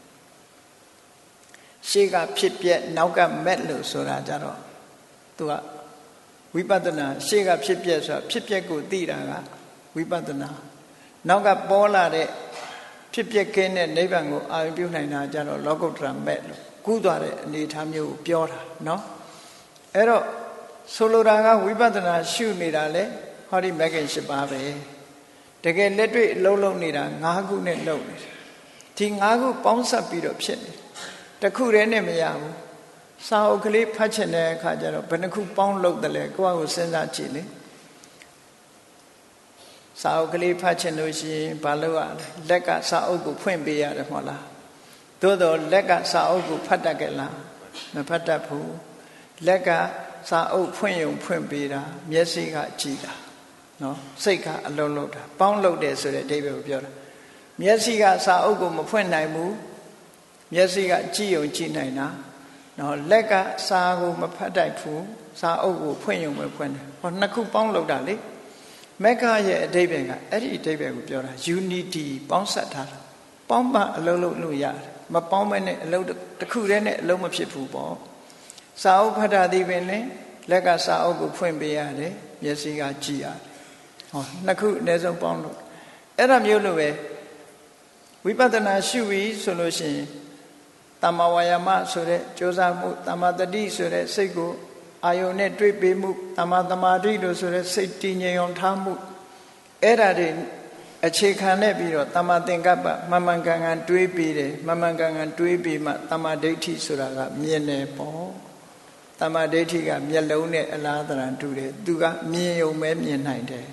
ရှေ့ကဖြစ်ပြက်နောက်ကမက်လို့ဆိုတာကြတော့သူကဝိပဿနာရှေ့ကဖြစ်ပြက်ဆိုတာဖြစ်ပြက်ကိုသိတာကဝိပဿနာနောက်ကပေါ်လာတဲ့ဖြစ်ပြက်ကင်းတဲ့နိဗ္ဗာန်ကိုအာရုံပြုနိုင်တာကြတော့လောကုတ္တရာမက်လို့ကူးသွားတဲ့အနေအထားမျိုးကိုပြောတာနော်အဲ့တော့ဆိုလိုတာကဝိပဿနာရှုနေတာလေဟောဒီမဂ္ဂင်၈ပါးပဲတကယ်လက်တွေ့အလုံးလုံးနေတာ၅ခုနဲ့လုပ်နေတာဒီ၅ခုပေါင်းစပ်ပြီးတော့ဖြစ်နေတခုတည်းနဲ့မရဘူးစာအုပ်ကလေးဖတ်ချင်တဲ့အခါကျတော့ဘယ်နှခုပေါင်းလုပ်တယ်လဲကိုယ့်အကိုစဉ်းစားကြည့်လေစာအုပ်ကလေးဖတ်ချင်လို့ရှိရင်ဘာလုပ်ရလဲလက်ကစာအုပ်ကိုဖွင့်ပေးရတယ်မဟုတ်လားသို့တော့လက်ကစာအုပ်ကိုဖတ်တတ်ကြလားမဖတ်တတ်ဘူးလက်ကစာအုပ်ဖွင့်ရုံဖွင့်ပေးတာမျက်စိကကြည့်တာနော်စိတ်ကအလုံးလုံးတာပေါင်းလုပ်တယ်ဆိုတဲ့အဓိပ္ပာယ်ကိုပြောတာမျက်စိကစာအုပ်ကိုမဖွင့်နိုင်ဘူးမျက်စိကကြည့်ရုံကြည့်နိုင်တာနော်လက်ကစာကိုမဖတ်တတ်ဘူးစာအုပ်ကိုဖွင့်ရုံပဲဖွင့်တယ်ဟောနှစ်ခုပေါင်းလုပ်တာလေမက္ခရဲ့အဓိပ္ပာယ်ကအဲ့ဒီအဓိပ္ပာယ်ကိုပြောတာ unity ပေါင်းစပ်ထားတာပေါင်းပအလုံးလုံးလို့ရတယ်မပေါင်းမဲနဲ့အလုံးတစ်ခုတည်းနဲ့အလုံးမဖြစ်ဘူးပေါ့စာအုပ်ဖတ်တာဒီပင်လေလက်ကစာအုပ်ကိုဖွင့်ပေးရတယ်မျက်စိကကြည့်ရတယ်ဟောနှစ်ခုအနည်းဆုံးပေါင်းလို့အဲ့ဒါမျိုးလိုပဲဝိပဿနာရှုပြီးဆိုလို့ရှိရင်တမ္မာဝါယာမဆိုတဲ့ကြိုးစားမှုတမ္မာတတိဆိုတဲ့စိတ်ကိုအာယုန်နဲ့တွေ့ပေးမှုတမ္မာသမာဓိလို့ဆိုတဲ့စိတ်တည်ငြိမ်အောင်ထားမှုအဲ့ဒါတွေအခြေခံနဲ့ပြီးတော့တမ္မာသင်္ကပ္ပမှန်မှန်ကန်ကန်တွေးပြီးတယ်မှန်မှန်ကန်ကန်တွေးပြီးမှတမ္မာဒိဋ္ဌိဆိုတာကမြင်တယ်ပေါ့တမ္မာဒိဋ္ဌိကမျက်လုံးနဲ့အလားတန်တူတယ်သူကမြင်ုံပဲမြင်နိုင်တယ်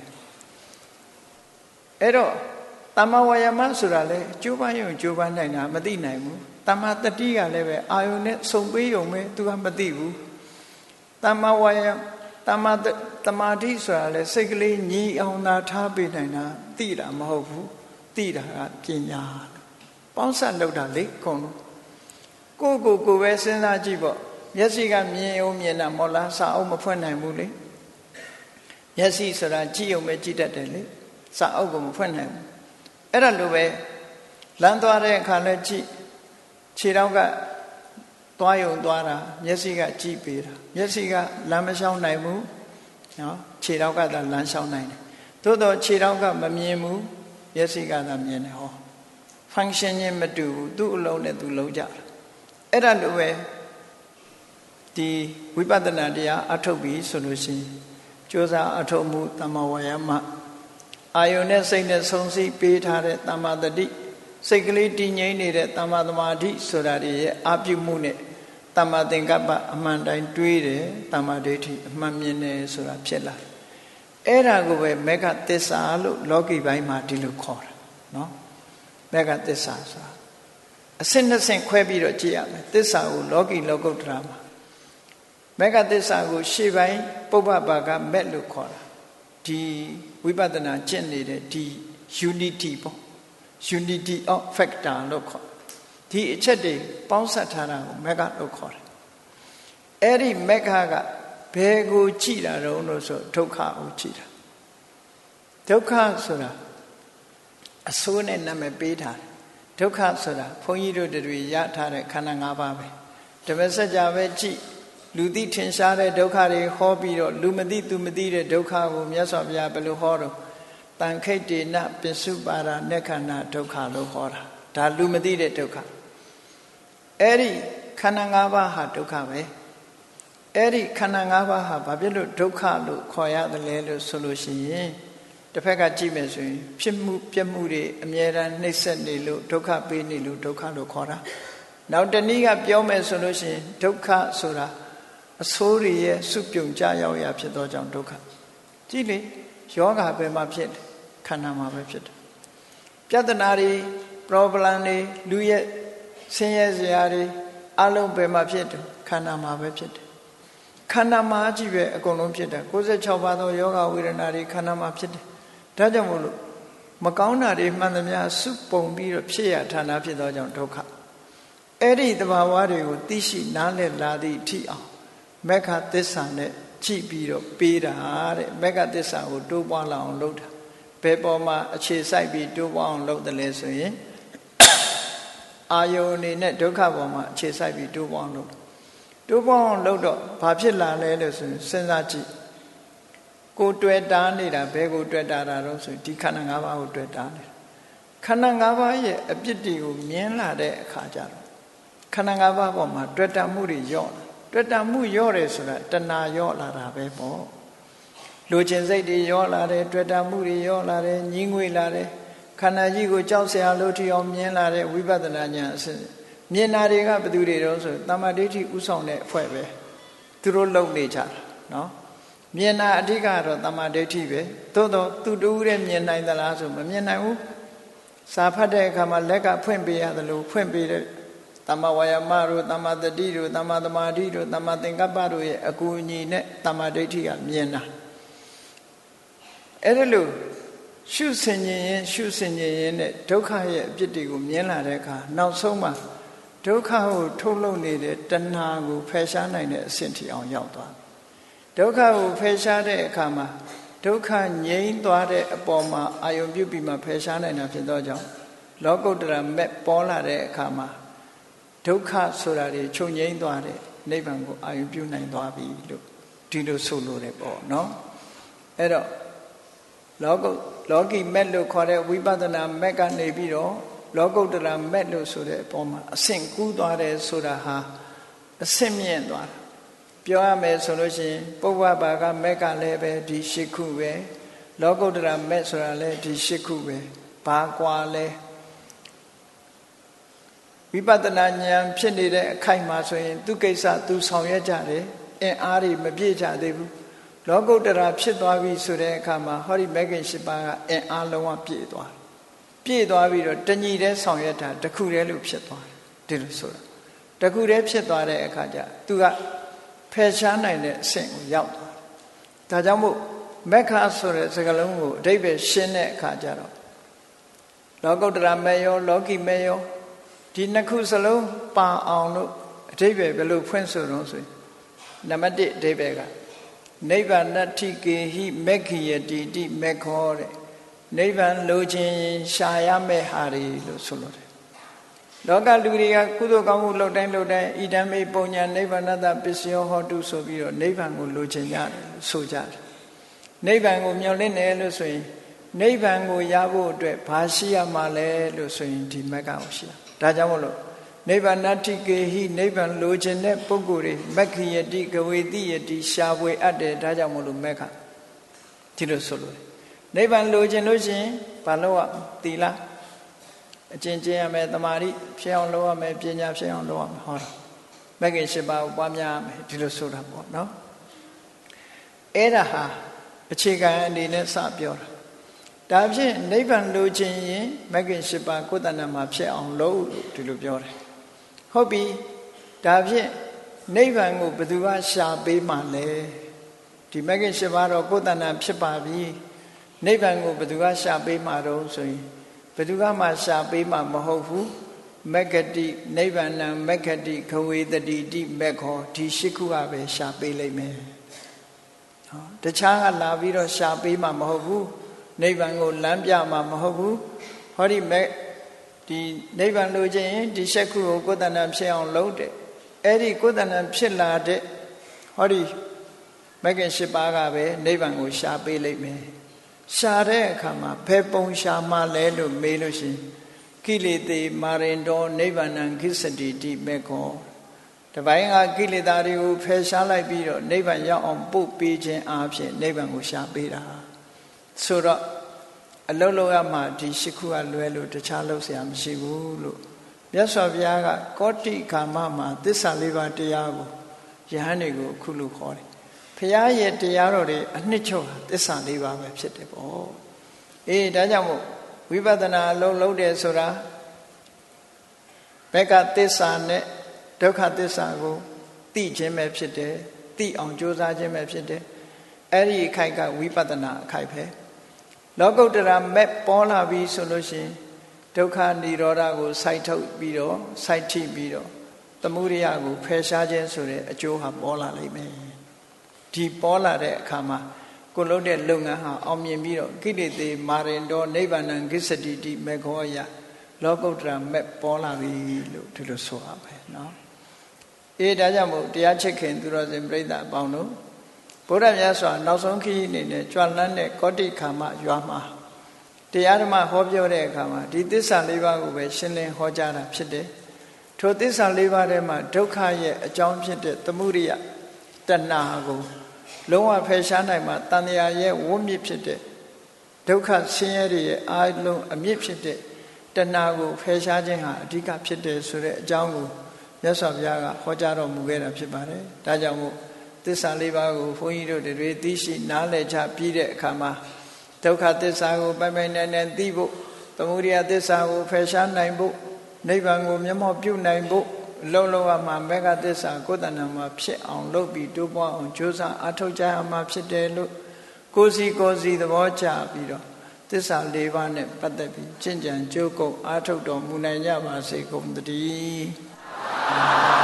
အဲ့တော့တမ္မာဝါယာမဆိုတာလေကြိုးပမ်းရုံကြိုးပမ်းနိုင်တာမသိနိုင်ဘူးတမ္မာတတိကလည်းပဲအာယုန်နဲ့စုံပေးရုံပဲသူကမသိဘူးတမ္မာဝါယာတမ္မာဓိဆိုတာလေစိတ်ကလေးညီအောင်သာထားပေးနိုင်တာသိတာမဟုတ်ဘူးသိတာကပညာပေါင်းစပ်လုပ်တာလေခုံလို့ကိုပဲစဉ်းစားကြည့်ပေါ့မျက်စိကမြင်အောင်မြင်တာမဟုတ်လားစာအုပ်မဖွင့်နိုင်ဘူးလေမျက်စိဆိုတာကြည့်အောင်ပဲကြည့်တတ်တယ်လေစာအုပ်ကိုမဖွင့်နိုင်ဘူးအဲ့ဒါလိုပဲလမ်းသွားတဲ့အခါလဲကြည့်ခြေထောက်ကသွားယုံသွားတာမျက်စိကကြည့်ပေးတာမျက်စိကလမ်းမလျှောက်နိုင်ဘူးနော်ခြေထောက်ကသာလမ်းလျှောက်နိုင်တယ်သို့တော့ခြေထောက်ကမမြင်ဘူးမျက်စိကသာမြင်တယ်ဟော function ချင်းမတူဘူးသူ့အလုံးနဲ့သူလုံးကြအဲ့ဒါလိုပဲဒီဝိပဿနာတရားအထုတ်ပြီးဆိုလို့ရှိရင်ကြိုးစားအထုတ်မှုတမ္မာဝါယာမအာယုန်နဲ့စိတ်နဲ့ဆုံစည်းပေးထားတဲ့တမ္မာတတိစိတ်ကလေးတည်ငြိမ်နေတဲ့တမ္မာသမာဓိဆိုတာတွေရဲ့အပြုမှုနဲ့တမ္မာသင်္ကပ္ပအမှန်တိုင်းတွေးတယ်တမ္မာဒိဋ္ဌိအမှန်မြင်တယ်ဆိုတာဖြစ်လာအဲ့ဒါကိုပဲမေဃသစ္စာလို့လောကီပိုင်းမှာဒီလိုခေါ်တာနော်မေဃသစ္စာဆိုတာအစစ်နှစ်ဆင့်ခွဲပြီးတော့ကြည့်ရမယ်သစ္စာကိုလောကီလောကုတ္တရာမှာမေဃသစ္စာကိုရှေ့ပိုင်းပုပ္ပပါကမက်လို့ခေါ်တာဒီဝိပဿနာကျင့်နေတဲ့ဒီ unity ပေါ့ unity of factor လို့ခေါ်ဒီအချက်တွေပေါင်းစပ်ထားတာကိုမေဃလို့ခေါ်တယ်အဲ့ဒီမေဃကဘယ်ကိုကြည့်တာတုံးလို့ဆိုဒုက္ခကိုကြည့်တာဒုက္ခဆိုတာအဆိုးနဲ့နာမည်ပေးထားတယ်ဒုက္ခဆိုတာဘုန်းကြီးတို့တွေရထားတဲ့ခန္ဓာ၅ပါးပဲဓမ္မစကြာပဲကြည့်လူသိထင်ရှားတဲ့ဒုက္ခတွေဟောပြီးတော့လူမသိသူမသိတဲ့ဒုက္ခကိုမြတ်စွာဘုရားဘယ်လိုဟောတော့တန်ခိတ်တေနပစ္စုပါဒနက္ခဏဒုက္ခလို့ဟောတာဒါလူမသိတဲ့ဒုက္ခအဲ့ဒီခန္ဓာ၅ပါးဟာဒုက္ခပဲအဲ့ဒီခန္ဓာ၅ပါးဟာဘာဖြစ်လို့ဒုက္ခလို့ခေါ်ရတယ်လဲလို့ဆိုလို့ရှိရင်တစ်ဖက်ကကြည့်မယ်ဆိုရင်ဖြစ်မှုပြက်မှုတွေအမြဲတမ်းနှိမ့်ဆက်နေလို့ဒုက္ခပေးနေလို့ဒုက္ခလို့ခေါ်တာနောက်တနည်းကပြောမယ်ဆိုလို့ရှိရင်ဒုက္ခဆိုတာအဆိုးတွေရဲ့စုပြုံကြရောက်ရာဖြစ်သောကြောင့်ဒုက္ခကြည့်လေယောဂပဲမှာဖြစ်တယ်ခန္ဓာမှာပဲဖြစ်တယ်ပြဿနာတွေ problem တွေလူရဲ့ဆင်းရဲစရာတွေအလုံးပဲမှာဖြစ်တယ်ခန္ဓာမှာပဲဖြစ်တယ်ခန္ဓာမှာကြည့်ပဲအကုန်လုံးဖြစ်တယ်96ပါးသောယောဂဝေဒနာတွေခန္ဓာမှာဖြစ်တယ်ဒါကြောင့်မို့လို့မကောင်းတာတွေမှန်သမျှစုပုံပြီးတော့ဖြစ်ရဌာနဖြစ်သောကြောင့်ဒုက္ခအဲ့ဒီသဘာဝတွေကိုသိရှိနားလည်လာသည့်အထိအောင်မေဃသစ္စာနဲ့ကြည့်ပြီးတော့ပေးတာတဲ့မေဃသစ္စာကိုတိုးပွားလာအောင်လုပ်တာဘယ်ပေါ်မှာအခြေစိုက်ပြီးတိုးပွားအောင်လုပ်တယ်လဲဆိုရင်အာယုန်အနေနဲ့ဒုက္ခပေါ်မှာအခြေစိုက်ပြီးတိုးပွားအောင်လုပ်တိုးပွားအောင်လုပ်တော့ဘာဖြစ်လာလဲလို့ဆိုရင်စဉ်းစားကြည့်ကိုတွေ့တာနေတာဘယ်ကိုတွေ့တာတော့ဆိုဒီခန္ဓာ၅ပါးကိုတွေ့တာနေတာခန္ဓာ၅ပါးရဲ့အပြစ်တွေကိုမြင်လာတဲ့အခါကျတော့ခန္ဓာ၅ပါးပေါ်မှာတွေ့တာမှုတွေယော့တွေ့တာမှုယော့တယ်ဆိုတာတဏှာယော့လာတာပဲပေါ့လူချင်းစိတ်တွေယော့လာတယ်တွေ့တာမှုတွေယော့လာတယ်ညှင်းငွေလာတယ်ခန္ဓာကြီးကိုကြောက်စရာလို့ထီအောင်မြင်လာတဲ့ဝိပဿနာဉာဏ်အစစ်မြင်တာတွေကဘယ်သူတွေတော့ဆိုတမ္မာဒိဋ္ဌိဥဆောင်တဲ့အဖွဲ့ပဲသူတို့လုံနေကြတာနော်မြင်တာအဓိကတော့တမ္မာဒိဋ္ဌိပဲသို့တော့သူတူးတဲ့မြင်နိုင်သလားဆိုမမြင်နိုင်ဘူးစာဖတ်တဲ့အခါမှာလက်ကဖွင့်ပေးရတယ်လို့ဖွင့်ပေးတဲ့တမ္မာဝါယာမတို့တမ္မာတတိတို့တမ္မာသမာဓိတို့တမ္မာသင်္ကပ္ပတို့ရဲ့အကူအညီနဲ့တမ္မာဒိဋ္ဌိကမြင်တာအဲ့ဒါလို့ရှုဆင်ခြင်းရင်ရှုဆင်ခြင်းရင်နဲ့ဒုက္ခရဲ့အပြစ်တွေကိုမြင်လာတဲ့အခါနောက်ဆုံးမှာဒုက္ခကိုထုတ်လုပ်နေတဲ့တဏှာကိုဖယ်ရှားနိုင်တဲ့အဆင့်ထိအောင်ရောက်သွားဒုက္ခကိုဖယ်ရှားတဲ့အခါမှာဒုက္ခငြိမ်းသွားတဲ့အပေါ်မှာအာယုံပြုပြီးမှဖယ်ရှားနိုင်တာဖြစ်သောကြောင့်လောကုတ္တရာမဲ့ပေါ်လာတဲ့အခါမှာဒုက္ခဆိုတာတွေချုပ်ငြိမ်းသွားတဲ့နိဗ္ဗာန်ကိုအာယုံပြုနိုင်သွားပြီလို့ဒီလိုဆိုလိုတယ်ပေါ့နော်အဲ့တော့လောကီမဲ့လို့ခေါ်တဲ့ဝိပဿနာမဲ့ကနေပြီးတော့လောကုတ္တရာမဲ့လို့ဆိုတဲ့အပေါ်မှာအဆင့်ကူးသွားတယ်ဆိုတာဟာအဆင့်မြင့်သွားတာပြောရမယ်ဆိုလို့ရှိရင်ပုဗ္ဗဘာကမဲ့ကလည်းပဲဒီ၈ခုပဲလောကုတ္တရာမဲ့ဆိုတာလည်းဒီ၈ခုပဲဘာကွာလဲဝိပဿနာဉာဏ်ဖြစ်နေတဲ့အခိုက်မှာဆိုရင်သူကိစ္စသူဆောင်ရွက်ကြတယ်အင်အားတွေမပြည့်ကြသေးဘူးလောကုတ္တရာဖြစ်သွားပြီဆိုတဲ့အခါမှာဟောဒီမဂ္ဂင်၈ပါးကအင်အားလုံးဝပြည့်သွားပြီးတော့တညီတည်းဆောင်ရွက်တာတခုတည်းလို့ဖြစ်သွားတယ်ဒီလိုဆိုတာတခုတည်းဖြစ်သွားတဲ့အခါကျသူကဖယ်ရှားနိုင်တဲ့အဆင့်ကိုရောက်သွားတယ်ဒါကြောင့်မို့မက္ခဆိုတဲ့စကားလုံးကိုအဓိပ္ပာယ်ရှင်းတဲ့အခါကျတော့လောကုတ္တရာမဲ့ရောလောကီမဲ့ရောဒီနှစ်ခုစလုံးပါအောင်လို့အဓိပ္ပာယ်ဘယ်လိုဖွင့်ဆိုတော့ဆိုရင်နံပါတ်1အဓိပ္ပာယ်ကနိဗ္ဗာန်တ္ထိကေဟိမက္ခိယတိတိမေခောတဲ့နိဗ္ဗာန်လိုချင်ရှာရမယ့်ဟာတွေလို့ဆိုလို့တယ်လောကလူတွေကကုသိုလ်ကောင်းမှုလုပ်တိုင်းဣဒံမေပုံညာနိဗ္ဗာနတပစ္စယောဟောတုဆိုပြီးတော့နိဗ္ဗာန်ကိုလိုချင်ကြတယ်ဆိုကြတယ်နိဗ္ဗာန်ကိုမျှော်လင့်တယ်လို့ဆိုရင်နိဗ္ဗာန်ကိုရဖို့အတွက်ဘာရှိရမှာလဲလို့ဆိုရင်ဒီမက္ခကိုရှိတာဒါကြောင့်မလို့နိဗ္ဗာန်တ္ထိကေဟိနိဗ္ဗာန်လိုချင်တဲ့ပုဂ္ဂိုလ်တွေမက္ခိယတိကဝေတိယတိရှားပွေအပ်တယ်ဒါကြောင့်မလို့မက္ခဒီလိုဆိုလို့နိဗ္ဗာန်လိုချင်လို့ရှိရင်ဘာလို့ရသီလအကျင့်ကျင့်ရမယ်သမာဓိဖြစ်အောင်လုပ်ရမယ်ပညာဖြစ်အောင်လုပ်ရမယ်ဟောတာမဂ္ဂင်၈ပါးကိုပွားများရမယ်ဒီလိုဆိုတာပေါ့နော်အဲ့ဒါဟာအခြေခံအနေနဲ့စပြောတာဒါဖြင့်နိဗ္ဗာန်လိုချင်ရင်မဂ္ဂင်၈ပါးကိုယ်တဏ္ဍမှာဖြစ်အောင်လုပ်လို့ဒီလိုပြောတယ်ဟုတ်ပြီဒါဖြင့်နိဗ္ဗာန်ကိုဘယ်သူကရှာပေးမှလဲဒီမဂ္ဂင်၈ပါးတော့ကိုယ်တဏ္ဍဖြစ်ပါပြီနိဗ္ဗာန်ကိုဘယ်သူကရှာပေးမှတော့ဆိုရင်ဘယ်သူကမှရှာပေးမှမဟုတ်ဘူးမဂ္ဂတိနိဗ္ဗာန်မဂ္ဂတိခဝေတတိတိမက္ခောဒီ၈ခုကပဲရှာပေးလိမ့်မယ်ဟောတခြားကလာပြီးတော့ရှာပေးမှမဟုတ်ဘူးနိဗ္ဗာန်ကိုလမ်းပြမှမဟုတ်ဘူးဟောဒီနိဗ္ဗာန်လိုချင်ရင်ဒီ၈ခုကိုကိုယ်တဏ္ဍဖြစ်အောင်လုပ်တယ်အဲ့ဒီကိုယ်တဏ္ဍဖြစ်လာတဲ့ဟောဒီမဂ္ဂင်၈ပါးကပဲနိဗ္ဗာန်ကိုရှာပေးလိမ့်မယ်ရှာတဲ့အခါမှာဘယ်ပုံရှာမှလဲလို့မေးလို့ရှိရင်ကိလေသေမာရင်တော်နိဗ္ဗာန်ခိစ္စတိတိမေခောတပိုင်းကကိလေသာတွေကိုဖယ်ရှားလိုက်ပြီးတော့နိဗ္ဗာန်ရောက်အောင်ပို့ပေးခြင်းအားဖြင့်နိဗ္ဗာန်ကိုရှာပေးတာဆိုတော့အလုံးလုံးရမှာဒီ၈ခုကလွဲလို့တခြားလို့ဆရာမရှိဘူးလို့မြတ်စွာဘုရားကကောတိကာမမှာသစ္စာ၄ပါးတရားကိုယဟန်တွေကိုအခုလိုခေါ်တယ်ဘုရားရဲ့တရားတော်တွေအနှစ်ချုပ်သစ္စာ၄ပါးပဲဖြစ်တယ်ပေါ့အေးဒါကြောင့်မို့ဝိပဿနာအလုံးလုံးတယ်ဆိုတာဘက်ကသစ္စာနဲ့ဒုက္ခသစ္စာကိုသိခြင်းပဲဖြစ်တယ်သိအောင်ကြိုးစားခြင်းပဲဖြစ်တယ်အဲ့ဒီအခိုက်ကဝိပဿနာအခိုက်ပဲလောကုတ္တရာမဲ့ပေါ်လာပြီဆိုလို့ရှိရင်ဒုက္ခនិရောဓကိုစိုက်ထုတ်ပြီးတော့စိုက်ထိပြီးတော့သမုဒယကိုဖယ်ရှားခြင်းဆိုတဲ့အကျိုးဟာပေါ်လာလိမ့်မယ်ဒီပေါ်လာတဲ့အခါမှာကိုလုပ်တဲ့လုပ်ငန်းဟာအောင်မြင်ပြီးတော့ကိလေသေမာရင်တော်နိဗ္ဗာန်ကိစ္စတိတိမေခောယလောကုတ္တရာမဲ့ပေါ်လာပြီလို့ဒီလိုဆိုရမယ်နော်အေးဒါကြောင့်မို့တရားချစ်ခင်သူတော်စင်ပြိဿအပေါင်းတို့ဘုရားမြတ်စွာနောက်ဆုံးခရီးအနေနဲ့ကြွလန်းတဲ့ကောတိခါမရွာမှာတရားဓမ္မဟောပြောတဲ့အခါမှာဒီသစ္စာ၄ပါးကိုပဲရှင်းလင်းဟောကြားတာဖြစ်တယ်ထိုသစ္စာ၄ပါးထဲမှာဒုက္ခရဲ့အကြောင်းဖြစ်တဲ့သမုဒိယတဏှာကိုလုံးဝဖယ်ရှားနိုင်မှတဏှာရဲ့ဝိမြစ်ဖြစ်တဲ့ဒုက္ခဆင်းရဲတွေရဲ့အာလုံးအမြစ်ဖြစ်တဲ့တဏှာကိုဖယ်ရှားခြင်းဟာအဓိကဖြစ်တယ်ဆိုတဲ့အကြောင်းကိုမြတ်စွာဘုရားကဟောကြားတော်မူခဲ့တာဖြစ်ပါတယ်ဒါကြောင့်မို့သစ္စာ၄ပါးကိုဘုန်းကြီးတို့တွေသိရှိနားလည်ချပြီးတဲ့အခါမှာဒုက္ခသစ္စာကိုပိုင်ပိုင်နိုင်နိုင်သိဖို့သမုဒယသစ္စာကိုဖယ်ရှားနိုင်ဖို့နိဗ္ဗာန်ကိုမျက်မှောက်ပြုနိုင်ဖို့လုံးလုံးအမှမေဃသစ္စာကိုယ်တဏ္ဍမှာဖြစ်အောင်လုပ်ပြီးတိုးပွားအောင်ကြိုးစားအားထုတ်ကြရမှာဖြစ်တယ်လို့ကိုယ်စီသဘောကျပြီးတော့သစ္စာ၄ပါးနဲ့ပတ်သက်ပြီးကျင့်ကြံကြိုးကုပ်အားထုတ်တော်မူနိုင်ကြပါစေကုန်သတည်း